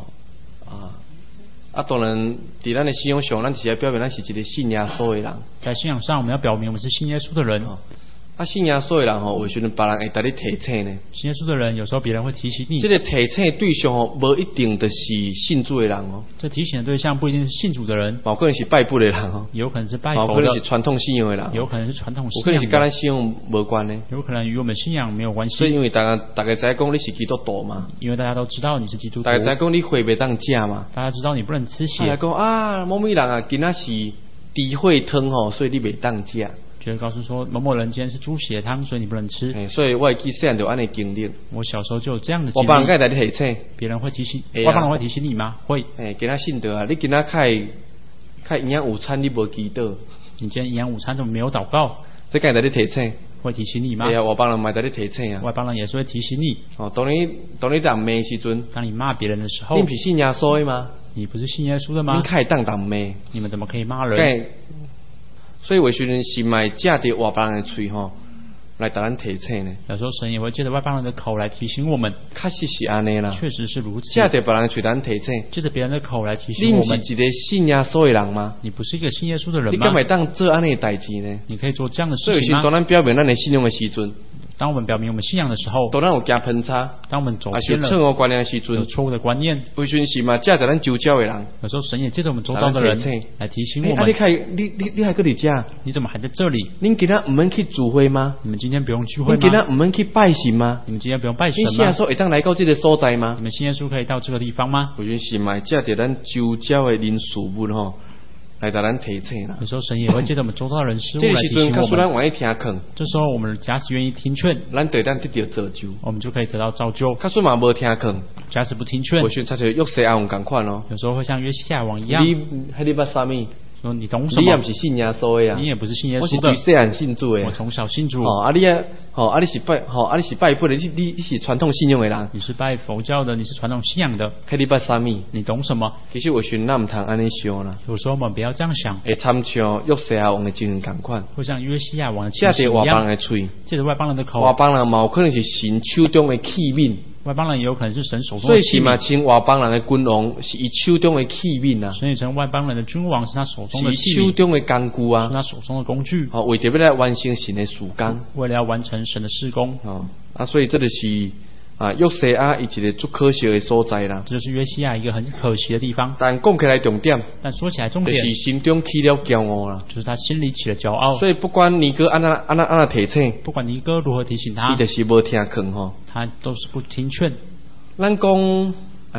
Speaker 1: 当然伫咱的信仰上，咱是要表明咱是一个信耶稣的人。
Speaker 2: 在信仰上，我们要表明我们是信耶稣的人。
Speaker 1: 信耶稣的人有时阵别人会带你提醒呢。
Speaker 2: 信耶稣的人，有时候别人会提醒你。
Speaker 1: 这个提醒对象无一定就是信主的人哦。
Speaker 2: 这提醒的对象不一定是信主的人，
Speaker 1: 有可能是拜佛的人哦，
Speaker 2: 有可能是拜佛的，
Speaker 1: 有可能是传统信仰的人，
Speaker 2: 有可能是传统信仰的，
Speaker 1: 有可能是跟咱信仰无关的，
Speaker 2: 有可能与我们信仰没有关系。
Speaker 1: 所以因为大家知道讲你是基督徒嘛，
Speaker 2: 因为大家都知道你是基督徒，
Speaker 1: 大家知道讲你血袂当食嘛，
Speaker 2: 大家知道你不能吃血。
Speaker 1: 大家讲某某人啊，今仔是猪血汤吼，所以你袂当食。
Speaker 2: 就会告诉说某某人今天是猪血汤，所以你不能吃。
Speaker 1: 所以我会记细汉就安尼经历。
Speaker 2: 我小时候就有这样的经历。
Speaker 1: 我帮人家提醒，
Speaker 2: 别人会提醒，我帮人会提醒你吗？会。
Speaker 1: 今仔信得啊，你今仔开营养午餐你无祈祷，
Speaker 2: 你今天营养午餐怎么没有祷告？
Speaker 1: 这该在你提醒，
Speaker 2: 会提醒你吗？
Speaker 1: 我帮人买在你提醒啊。
Speaker 2: 外邦人也是会提醒你。
Speaker 1: 当你当骂时阵，
Speaker 2: 当你骂别人的时候，
Speaker 1: 你不是信耶稣的吗？
Speaker 2: 你不是信耶稣的吗？
Speaker 1: 你可以当骂，
Speaker 2: 你们怎么可以骂人？
Speaker 1: 所以有时阵是卖借着外邦人的嘴来给咱提醒呢。
Speaker 2: 有时候神也会借着外邦人的口来提醒我们。
Speaker 1: 确实是安尼啦，
Speaker 2: 确实是如此。
Speaker 1: 借着别人的嘴咱提醒，
Speaker 2: 借着别人的口来提醒我们。
Speaker 1: 你不是一个信耶稣的人吗？
Speaker 2: 你不是一个信耶稣的人吗？
Speaker 1: 你敢会当做安尼的代志呢？
Speaker 2: 你可以做这样的事情吗？
Speaker 1: 所以是当咱表明咱的信仰的时阵。
Speaker 2: 当我们表明我们信仰的时候，
Speaker 1: 当咱有加偏差，
Speaker 2: 当我们走偏了，
Speaker 1: 错误观念的时阵，
Speaker 2: 有错误的观念，
Speaker 1: 有时是嘛，借着咱周遭的人，
Speaker 2: 有时候神也借着我们周遭的人来提醒我们。
Speaker 1: 你还搁伫遮？
Speaker 2: 你怎么还在这里？
Speaker 1: 恁今仔唔免去聚会吗？
Speaker 2: 你们今天不用聚会吗？
Speaker 1: 恁今仔唔免去拜神吗？
Speaker 2: 你们今天不用拜神吗？
Speaker 1: 你信耶稣会当来到这个所在吗？
Speaker 2: 你们信耶稣可以到这个地方吗？
Speaker 1: 有时是嘛，借着咱周遭的人事物来给咱提醒啦。
Speaker 2: 有时候神也会借着我们周遭的人事物来提醒我们。
Speaker 1: 这时阵，咱愿意听劝。
Speaker 2: 这时候我们假使愿意听劝，
Speaker 1: 咱对咱得到造就，
Speaker 2: 我们就可以得到造就。
Speaker 1: 假使嘛无听劝，
Speaker 2: 假使不听劝，
Speaker 1: 有时像约西亚王同款咯。
Speaker 2: 有时候会像约西亚王一样。
Speaker 1: 你捌啥物？
Speaker 2: 说你懂什么？
Speaker 1: 你也不是信耶稣的呀，
Speaker 2: 你也不是信耶稣的。
Speaker 1: 我是细汉信主的。
Speaker 2: 我从小信主。
Speaker 1: 你是拜佛的，你是传统信仰的人。
Speaker 2: 你是拜佛教的，你是传统信仰的。
Speaker 1: 你捌啥物？
Speaker 2: 你懂什么？
Speaker 1: 其实有时咱唔通安尼想啦。
Speaker 2: 有时候我们不要这样想。
Speaker 1: 会参像约西亚王的情形同款。
Speaker 2: 会像约西亚王的情形一样。
Speaker 1: 借着外邦人的嘴，
Speaker 2: 借着外邦人的口。
Speaker 1: 外邦人嘛有可能是神手中的器皿。
Speaker 2: 外邦人也有可能是神手中
Speaker 1: 的器皿。所以是
Speaker 2: 嘛，
Speaker 1: 称外邦人的君王是伊手中的器皿啊。
Speaker 2: 所以称外邦人的君王是他手中的器
Speaker 1: 皿。是手中的工具啊。
Speaker 2: 是他手中的工具。
Speaker 1: 为着要来完成神的事工。
Speaker 2: 为了要完成神的事工。
Speaker 1: 所以这就是约西亚一个最可惜的所在啦。
Speaker 2: 这就是约西亚一个很可惜的地方。
Speaker 1: 但讲起来重点，
Speaker 2: 但说起来重点，
Speaker 1: 就是心中起了骄傲啦。
Speaker 2: 就是他心里起了骄傲。
Speaker 1: 所以不管尼哥安那提醒，
Speaker 2: 不管尼哥如何提醒他，
Speaker 1: 伊就是无听劝吼。
Speaker 2: 他都是不听劝。
Speaker 1: 咱讲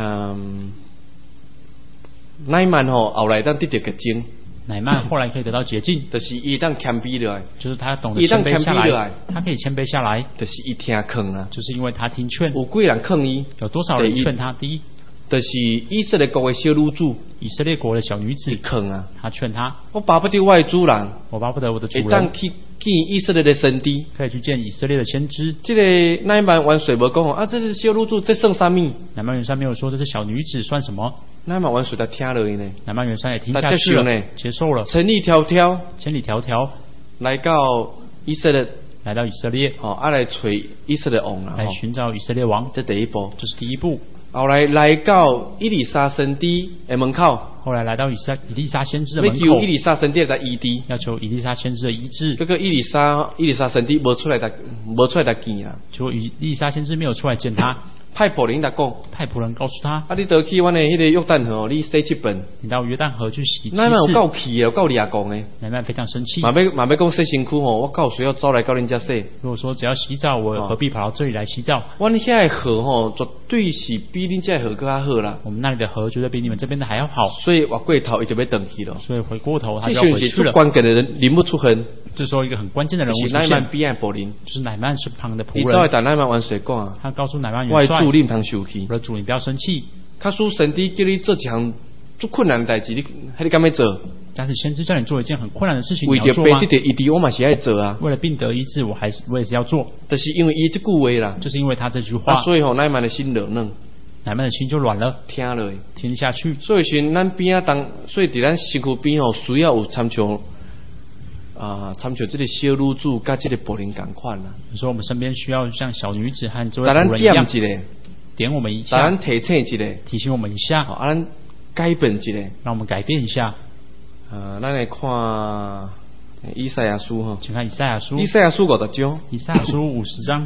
Speaker 1: 乃曼后来当得到洁净。
Speaker 2: 乃曼后来可以得到洁净，
Speaker 1: 就是伊当谦卑落来，
Speaker 2: 就是他懂得谦卑下来，他可以谦卑下来，
Speaker 1: 就是伊听劝啊，
Speaker 2: 就是因为他听劝。
Speaker 1: 有几人劝伊？
Speaker 2: 有多少人劝他？第一，
Speaker 1: 就是以色列国的小女子，
Speaker 2: 以色列国的小女子
Speaker 1: 劝啊，
Speaker 2: 他劝他，
Speaker 1: 我巴不得我的主人，
Speaker 2: 我巴不得我的主人，
Speaker 1: 当去见以色列的先知，
Speaker 2: 可以去见以色列的先知。
Speaker 1: 这个乃曼元帅无讲这是小女子，这算啥物？
Speaker 2: 乃曼元帅没有说这是小女子算什么。
Speaker 1: 乃曼元帅他听落去呢，
Speaker 2: 乃曼元帅也听下去了，接受了。
Speaker 1: 千里迢
Speaker 2: 迢
Speaker 1: 来到以色列，
Speaker 2: 来
Speaker 1: 来找以色列王啦，
Speaker 2: 来寻找以色列王。
Speaker 1: 这第一步，
Speaker 2: 这是第一步。
Speaker 1: 后来到以利沙先知的门口，
Speaker 2: 后来到以利沙先知的门口，
Speaker 1: 要求以利沙先知来医治，
Speaker 2: 要求以利沙先知的医治。
Speaker 1: 这个以利沙先知无出来见啦，
Speaker 2: 结果以利沙先知没有出来见他。
Speaker 1: 派仆人来讲，
Speaker 2: 派仆人告诉他：
Speaker 1: 你得去阮的迄个约旦河，你洗7遍。
Speaker 2: 你到约旦河去洗7次。
Speaker 1: 乃曼有够气的，有够掠讲的。
Speaker 2: 乃曼非常生气。
Speaker 1: 嘛要讲洗身躯吼，我告需要走来到恁遮洗。
Speaker 2: 如果说只要洗澡，我何必跑到这里来洗澡？
Speaker 1: 阮遐的河吼，绝对是比恁遮河更较好啦。
Speaker 2: 我们那里的河绝对比你们这边的还要好。
Speaker 1: 所以我过头，伊就要回去了。
Speaker 2: 所以回过头，他就要回去了。
Speaker 1: 这是关键的人物出现。
Speaker 2: 这时候一个很关键的人物出现。
Speaker 1: 乃曼边的仆人，
Speaker 2: 就是乃曼身旁的仆人。
Speaker 1: 你走来对乃曼元帅讲啊，
Speaker 2: 他告诉乃曼元帅，
Speaker 1: 我的主你唔通生气。
Speaker 2: 我的主，你不要生气。
Speaker 1: 假使神知叫你做一项最困难的代志，你敢要做？
Speaker 2: 假使先知叫你做一件很困难的事情，
Speaker 1: 为着病得医治，我嘛是爱做啊。
Speaker 2: 为了病得医治，我也是要做。
Speaker 1: 就是因为伊这句话啦，
Speaker 2: 就是因为他这句话，
Speaker 1: 所以乃曼的心软了，
Speaker 2: 乃曼的心就软了，听下去。
Speaker 1: 所以咱边所以伫咱身躯边需要有参像参像这个小女子甲这个仆人同款啦。
Speaker 2: 说我们身边需要像小女子和这位
Speaker 1: 但咱
Speaker 2: 仆人一样，
Speaker 1: 点一个，
Speaker 2: 点我们一
Speaker 1: 但
Speaker 2: 下，
Speaker 1: 咱提醒一个，
Speaker 2: 提醒我们一下，
Speaker 1: 咱改变一个，
Speaker 2: 让我们改变一下。
Speaker 1: 咱来看以赛亚书哈，
Speaker 2: 请看以赛亚书，
Speaker 1: 以赛亚书50章，
Speaker 2: 以赛亚书50章，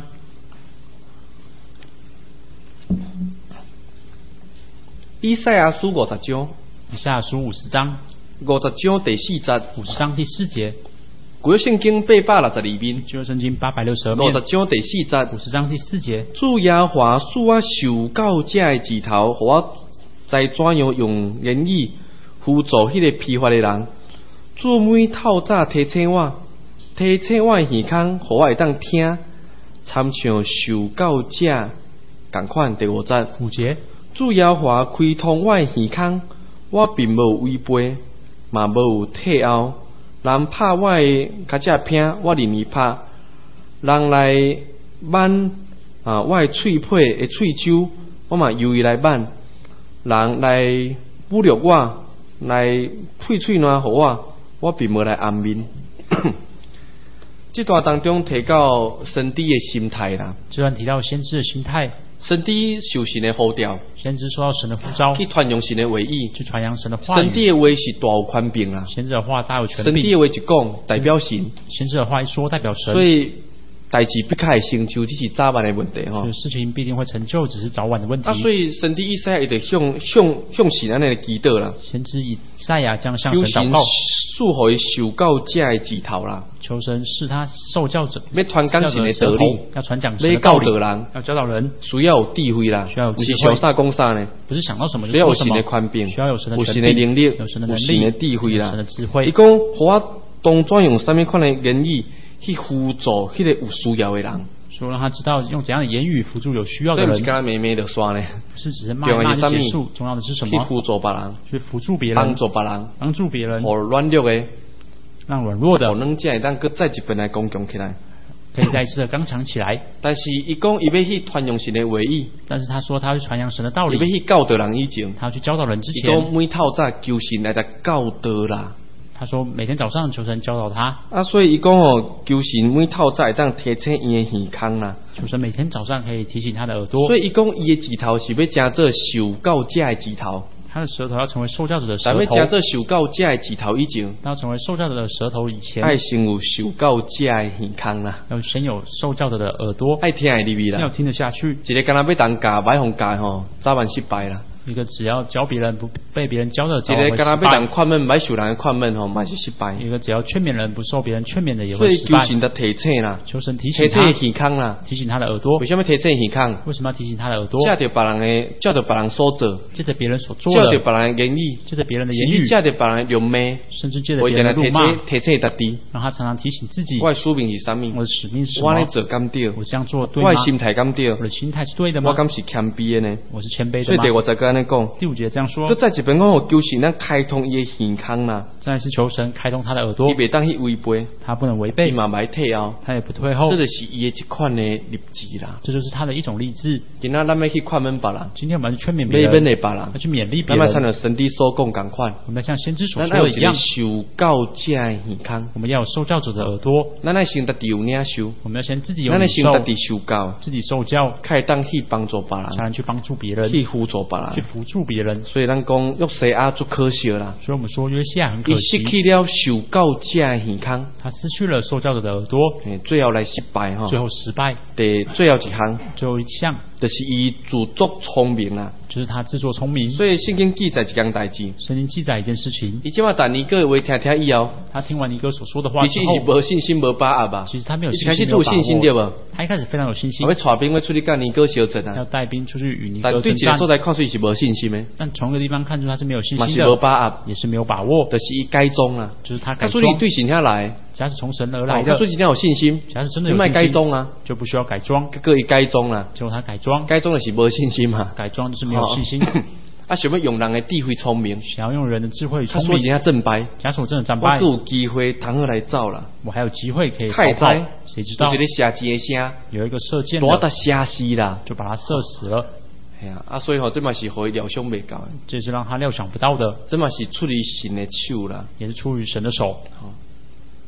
Speaker 1: 以赛亚书50章，
Speaker 2: 以赛亚书50章
Speaker 1: 50章第4节
Speaker 2: ，50章第4节，
Speaker 1: 旧圣经862面，
Speaker 2: 旧圣经862面
Speaker 1: 50章第4节
Speaker 2: ，50章第4节，
Speaker 1: 主耶和华使我受到这的指头，互我知怎样用言语辅助迄个疲乏的人。主每透早提醒我的耳孔，互我会当听，参像受到这同款。第5节
Speaker 2: 5节，
Speaker 1: 主耶和华开通我的耳孔，我并无违背，嘛无有退后。人拍我的脚趾片，我任意拍；人来挽我的喙皮的喙手，我嘛由伊来挽；人来侮辱我，来配喙烂互我并无来安眠。这段当中提到先知的心态啦，
Speaker 2: 这段提到先知的心态，
Speaker 1: 先知受神的呼召，
Speaker 2: 先知收到神的呼召，
Speaker 1: 去传扬神的话语，
Speaker 2: 去传扬神的话
Speaker 1: 先知
Speaker 2: 语。
Speaker 1: 的话是大有权柄啦，
Speaker 2: 先知的话大有权
Speaker 1: 先知
Speaker 2: 柄，
Speaker 1: 的话一讲代表神，
Speaker 2: 先知的话一说代表神，
Speaker 1: 所以代志必较会成就，这是早晚的问题吼。
Speaker 2: 事情必定会成就，只是早晚的问题。
Speaker 1: 所以先知以赛亚一直向神安尼的祈祷啦，
Speaker 2: 先知以赛亚将向
Speaker 1: 求神
Speaker 2: 神祷告，
Speaker 1: 赐予伊受教者的指头啦，
Speaker 2: 求神是他受教者，
Speaker 1: 要传讲神的道理，
Speaker 2: 要传讲神
Speaker 1: 要教
Speaker 2: 的道理，
Speaker 1: 导人，
Speaker 2: 要教导人，
Speaker 1: 需要有智慧啦，
Speaker 2: 需要有智慧
Speaker 1: 不是想啥讲啥呢？
Speaker 2: 不是想到什么就
Speaker 1: 要有神
Speaker 2: 说什么
Speaker 1: 的权柄，
Speaker 2: 需要有神的
Speaker 1: 有
Speaker 2: 权柄
Speaker 1: 神的能力，
Speaker 2: 有神的能力，
Speaker 1: 有神的智慧啦，
Speaker 2: 有神的智慧
Speaker 1: 伊讲，互我当怎用什么款的言语去辅助迄个有需要的人，
Speaker 2: 说让他知道用怎样的言语辅助有需要的人，
Speaker 1: 所以不是跟他妹妹就算呢，
Speaker 2: 不是只是骂
Speaker 1: 重要
Speaker 2: 骂
Speaker 1: 是什么
Speaker 2: 就结束，重要的是什么？
Speaker 1: 去辅助别人，
Speaker 2: 去辅助别人，
Speaker 1: 帮助别人，
Speaker 2: 帮助别人，
Speaker 1: 互软弱的，
Speaker 2: 让软弱的
Speaker 1: 互能才会当搁再一遍来攻强起来。
Speaker 2: 可以再一次的刚强起来。
Speaker 1: 但是伊讲伊要去传扬神的话语，
Speaker 2: 但是他说他要去传扬神的道
Speaker 1: 伊要
Speaker 2: 理，
Speaker 1: 去教导人以前，
Speaker 2: 他要去教导人之
Speaker 1: 伊讲
Speaker 2: 前，
Speaker 1: 每透早求神来来教导啦。
Speaker 2: 他说每天早上求神教导他，
Speaker 1: 所以伊讲求神每透早会当提醒伊的耳孔啦。
Speaker 2: 求神每天早上可以提醒他的耳朵，
Speaker 1: 所以伊讲伊的指头是要加做受教者的指头，
Speaker 2: 他的舌头要成为受教者的舌
Speaker 1: 但要
Speaker 2: 头，
Speaker 1: 加做受教者的指头以前，
Speaker 2: 要成为受教者的舌头以前，
Speaker 1: 爱先有受教者的耳孔啦，
Speaker 2: 要先有受教者的耳朵，
Speaker 1: 爱听的入味啦。
Speaker 2: 要听得下去。
Speaker 1: 一个敢若要当教歹互教吼，早晚失败啦。
Speaker 2: 一个只要教别人不被别人教的，
Speaker 1: 一个
Speaker 2: 早晚会失
Speaker 1: 敢若要当
Speaker 2: 败；
Speaker 1: 劝勉歹受人的劝勉吼，嘛是失败。
Speaker 2: 一个只要劝勉人不受别人劝勉的也
Speaker 1: 所以
Speaker 2: 会失败。
Speaker 1: 求神的提醒啦，
Speaker 2: 求神提
Speaker 1: 提
Speaker 2: 醒他，
Speaker 1: 醒耳孔啦。
Speaker 2: 提醒他的耳朵。
Speaker 1: 为什么提醒耳孔？
Speaker 2: 为什么要提醒他的耳朵？
Speaker 1: 借着别人的，借着别人所做，
Speaker 2: 借着别人所做
Speaker 1: 借着
Speaker 2: 的，
Speaker 1: 别人的言语，
Speaker 2: 借着别人的言
Speaker 1: 甚至
Speaker 2: 语，
Speaker 1: 借着别人的辱骂，
Speaker 2: 甚至借着
Speaker 1: 为着来
Speaker 2: 别人的辱骂，
Speaker 1: 提醒家己，
Speaker 2: 让他常常提醒自己，
Speaker 1: 我的使命是啥物？
Speaker 2: 我的使命是什
Speaker 1: 我安尼
Speaker 2: 么？
Speaker 1: 做敢对？
Speaker 2: 我这样做对吗
Speaker 1: 我的？心态敢对
Speaker 2: 我？的心态是对的吗
Speaker 1: 我？敢是谦卑的呢？
Speaker 2: 我是谦卑
Speaker 1: 所以第
Speaker 2: 的吗？
Speaker 1: 5节个安尼讲，
Speaker 2: 第5节这样说
Speaker 1: 搁，再一遍讲，我求神咱开通伊的耳孔啦，
Speaker 2: 再来是求神开通他的耳朵
Speaker 1: 伊，袂当去违背，
Speaker 2: 他不能违
Speaker 1: 伊
Speaker 2: 背，
Speaker 1: 嘛袂退后，
Speaker 2: 他也不退后
Speaker 1: 这，就是伊的一款的立志啦。
Speaker 2: 这就是他的一种励志。
Speaker 1: 今仔咱要去劝勉别人，
Speaker 2: 今天我们要去劝勉别
Speaker 1: 要勉
Speaker 2: 人，
Speaker 1: 励别人
Speaker 2: 要，去勉励别
Speaker 1: 咱要像
Speaker 2: 人，
Speaker 1: 着神的所讲共款，
Speaker 2: 我们要像先知所
Speaker 1: 咱要有一个
Speaker 2: 说的一样，
Speaker 1: 受教者的耳孔，
Speaker 2: 我们要有受教者的耳朵，
Speaker 1: 咱要先家己有领受，
Speaker 2: 我们要先自己有
Speaker 1: 咱要
Speaker 2: 领受，
Speaker 1: 先家己受教，
Speaker 2: 自己受教，
Speaker 1: 开当去帮助别
Speaker 2: 才
Speaker 1: 人，
Speaker 2: 能去帮助别人，
Speaker 1: 去辅助别人。
Speaker 2: 去辅助别人。
Speaker 1: 所以咱讲约西亚足可惜啦，
Speaker 2: 所以我们说约西亚很可
Speaker 1: 伊失
Speaker 2: 惜，
Speaker 1: 去了受教者的耳孔，
Speaker 2: 他失去了受教者的耳朵，
Speaker 1: 最后来失败吼。
Speaker 2: 最后失败。
Speaker 1: 最后一项，
Speaker 2: 最后一项
Speaker 1: 就是伊自作聪明啦。
Speaker 2: 就是他自作聪明。
Speaker 1: 所以圣经记载一件代志，
Speaker 2: 圣经记载一件事情，
Speaker 1: 伊即马但尼个话听听以后，
Speaker 2: 他听完尼哥所说的话之
Speaker 1: 其实是
Speaker 2: 后，
Speaker 1: 无信心无把握吧。
Speaker 2: 其实他没有
Speaker 1: 一
Speaker 2: 信心，
Speaker 1: 开始就有信心对无？
Speaker 2: 他一开始非常有信心
Speaker 1: 要，带兵要出去甲尼哥相争
Speaker 2: 要
Speaker 1: 啊，
Speaker 2: 带兵出去与尼
Speaker 1: 但
Speaker 2: 哥征战
Speaker 1: 对一个所，在看出是无信心的，
Speaker 2: 但从一个地方看出他是没有信
Speaker 1: 嘛是无
Speaker 2: 心的，
Speaker 1: 把握，
Speaker 2: 也是没有把握，
Speaker 1: 就是伊改装啦。
Speaker 2: 就是他改
Speaker 1: 他说
Speaker 2: 装。
Speaker 1: 你对神遐来，
Speaker 2: 假使从神而来的，
Speaker 1: 他说真正有信心，
Speaker 2: 假使真的
Speaker 1: 你卖
Speaker 2: 有信心，
Speaker 1: 改装啊，
Speaker 2: 就不需要改装。
Speaker 1: 结果伊改装啦，
Speaker 2: 结果他改装，
Speaker 1: 改装就是无信心嘛。
Speaker 2: 改装就是没有信心，
Speaker 1: 想要用人的智慧聪明，
Speaker 2: 想要用人的智慧与
Speaker 1: 他说真
Speaker 2: 聪明。
Speaker 1: 正正败，
Speaker 2: 假使我真的战败
Speaker 1: 我，有机会通好来走啦。
Speaker 2: 我还有机会可以逃
Speaker 1: 太
Speaker 2: 跑
Speaker 1: 哉，
Speaker 2: 谁知道
Speaker 1: 就是咧射箭的声，
Speaker 2: 有一个射箭
Speaker 1: 大
Speaker 2: 的
Speaker 1: 得射死啦。
Speaker 2: 就把他射死了，
Speaker 1: 系啊，所以这嘛是互伊料想袂到的，
Speaker 2: 这是让他料想不到的，
Speaker 1: 这嘛是出于神的手啦。
Speaker 2: 也是出于神的手。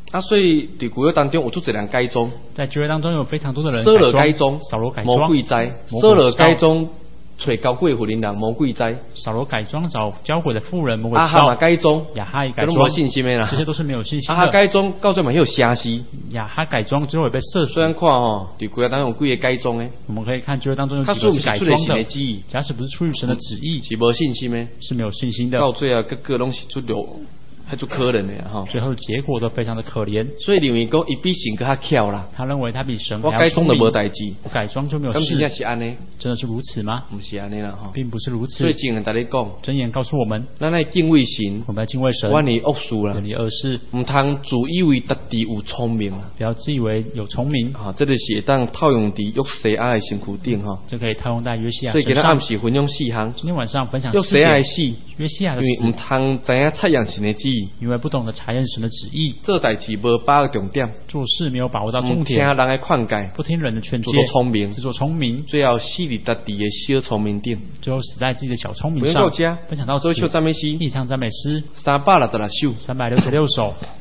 Speaker 1: 所以伫旧约当中有足侪人改宗，
Speaker 2: 在旧约当中有非常多的人
Speaker 1: 扫罗改宗，
Speaker 2: 扫罗改装，
Speaker 1: 魔鬼灾，扫罗改宗。找交鬼妇人人魔鬼灾，
Speaker 2: 扫罗改装找交鬼的妇人魔鬼
Speaker 1: 哈嘛改装，
Speaker 2: 亚哈也改装，
Speaker 1: 没信心的啦，
Speaker 2: 这些都是没有信心的。
Speaker 1: 哈改装到最后有写死，
Speaker 2: 亚哈改装之后也被射死。
Speaker 1: 虽然看伫旧约当中有几个改装的，
Speaker 2: 我们可以看旧约当中有几个是改装的，假使不是出于神的旨意，
Speaker 1: 是无信心的，
Speaker 2: 是没有信心的。
Speaker 1: 到最后个拢是出流。还做可怜的哈，
Speaker 2: 最后结果都非常的可怜。
Speaker 1: 所以认为讲，伊比神更较巧啦。
Speaker 2: 他认为他比神还
Speaker 1: 要聪明。我改装就无代志，
Speaker 2: 我改装就没有事。
Speaker 1: 真的是安尼？
Speaker 2: 真的是如此吗？
Speaker 1: 不是安尼啦哈，
Speaker 2: 并不是如此。
Speaker 1: 所以经文大家讲，
Speaker 2: 箴言告诉我们，
Speaker 1: 咱来敬畏神，
Speaker 2: 我们要敬畏神，
Speaker 1: 远离恶事啦，
Speaker 2: 远离恶事，
Speaker 1: 唔通自以为特地有聪明啦，
Speaker 2: 不要自以为有聪明。
Speaker 1: 啊，这个是会当套用伫约西亚的身躯顶哈，
Speaker 2: 这可以套用在约西亚
Speaker 1: 身上。所以今天暗时分享4项，
Speaker 2: 今天晚上分享
Speaker 1: 约西亚的事，
Speaker 2: 约西亚的事，
Speaker 1: 因为唔通知影测验神的旨意，
Speaker 2: 因为不懂得查验神的旨意，
Speaker 1: 做代志无把握重点，
Speaker 2: 做事没有把握到重点，
Speaker 1: 听人的劝诫，
Speaker 2: 不听人的劝诫，
Speaker 1: 自作聪明，
Speaker 2: 自作聪明，
Speaker 1: 最后死伫特地的小聪明顶，
Speaker 2: 最后死在自己的小聪明上。分享到此，
Speaker 1: 所以唱赞美诗，
Speaker 2: 一唱赞美诗
Speaker 1: 366首
Speaker 2: ，366首。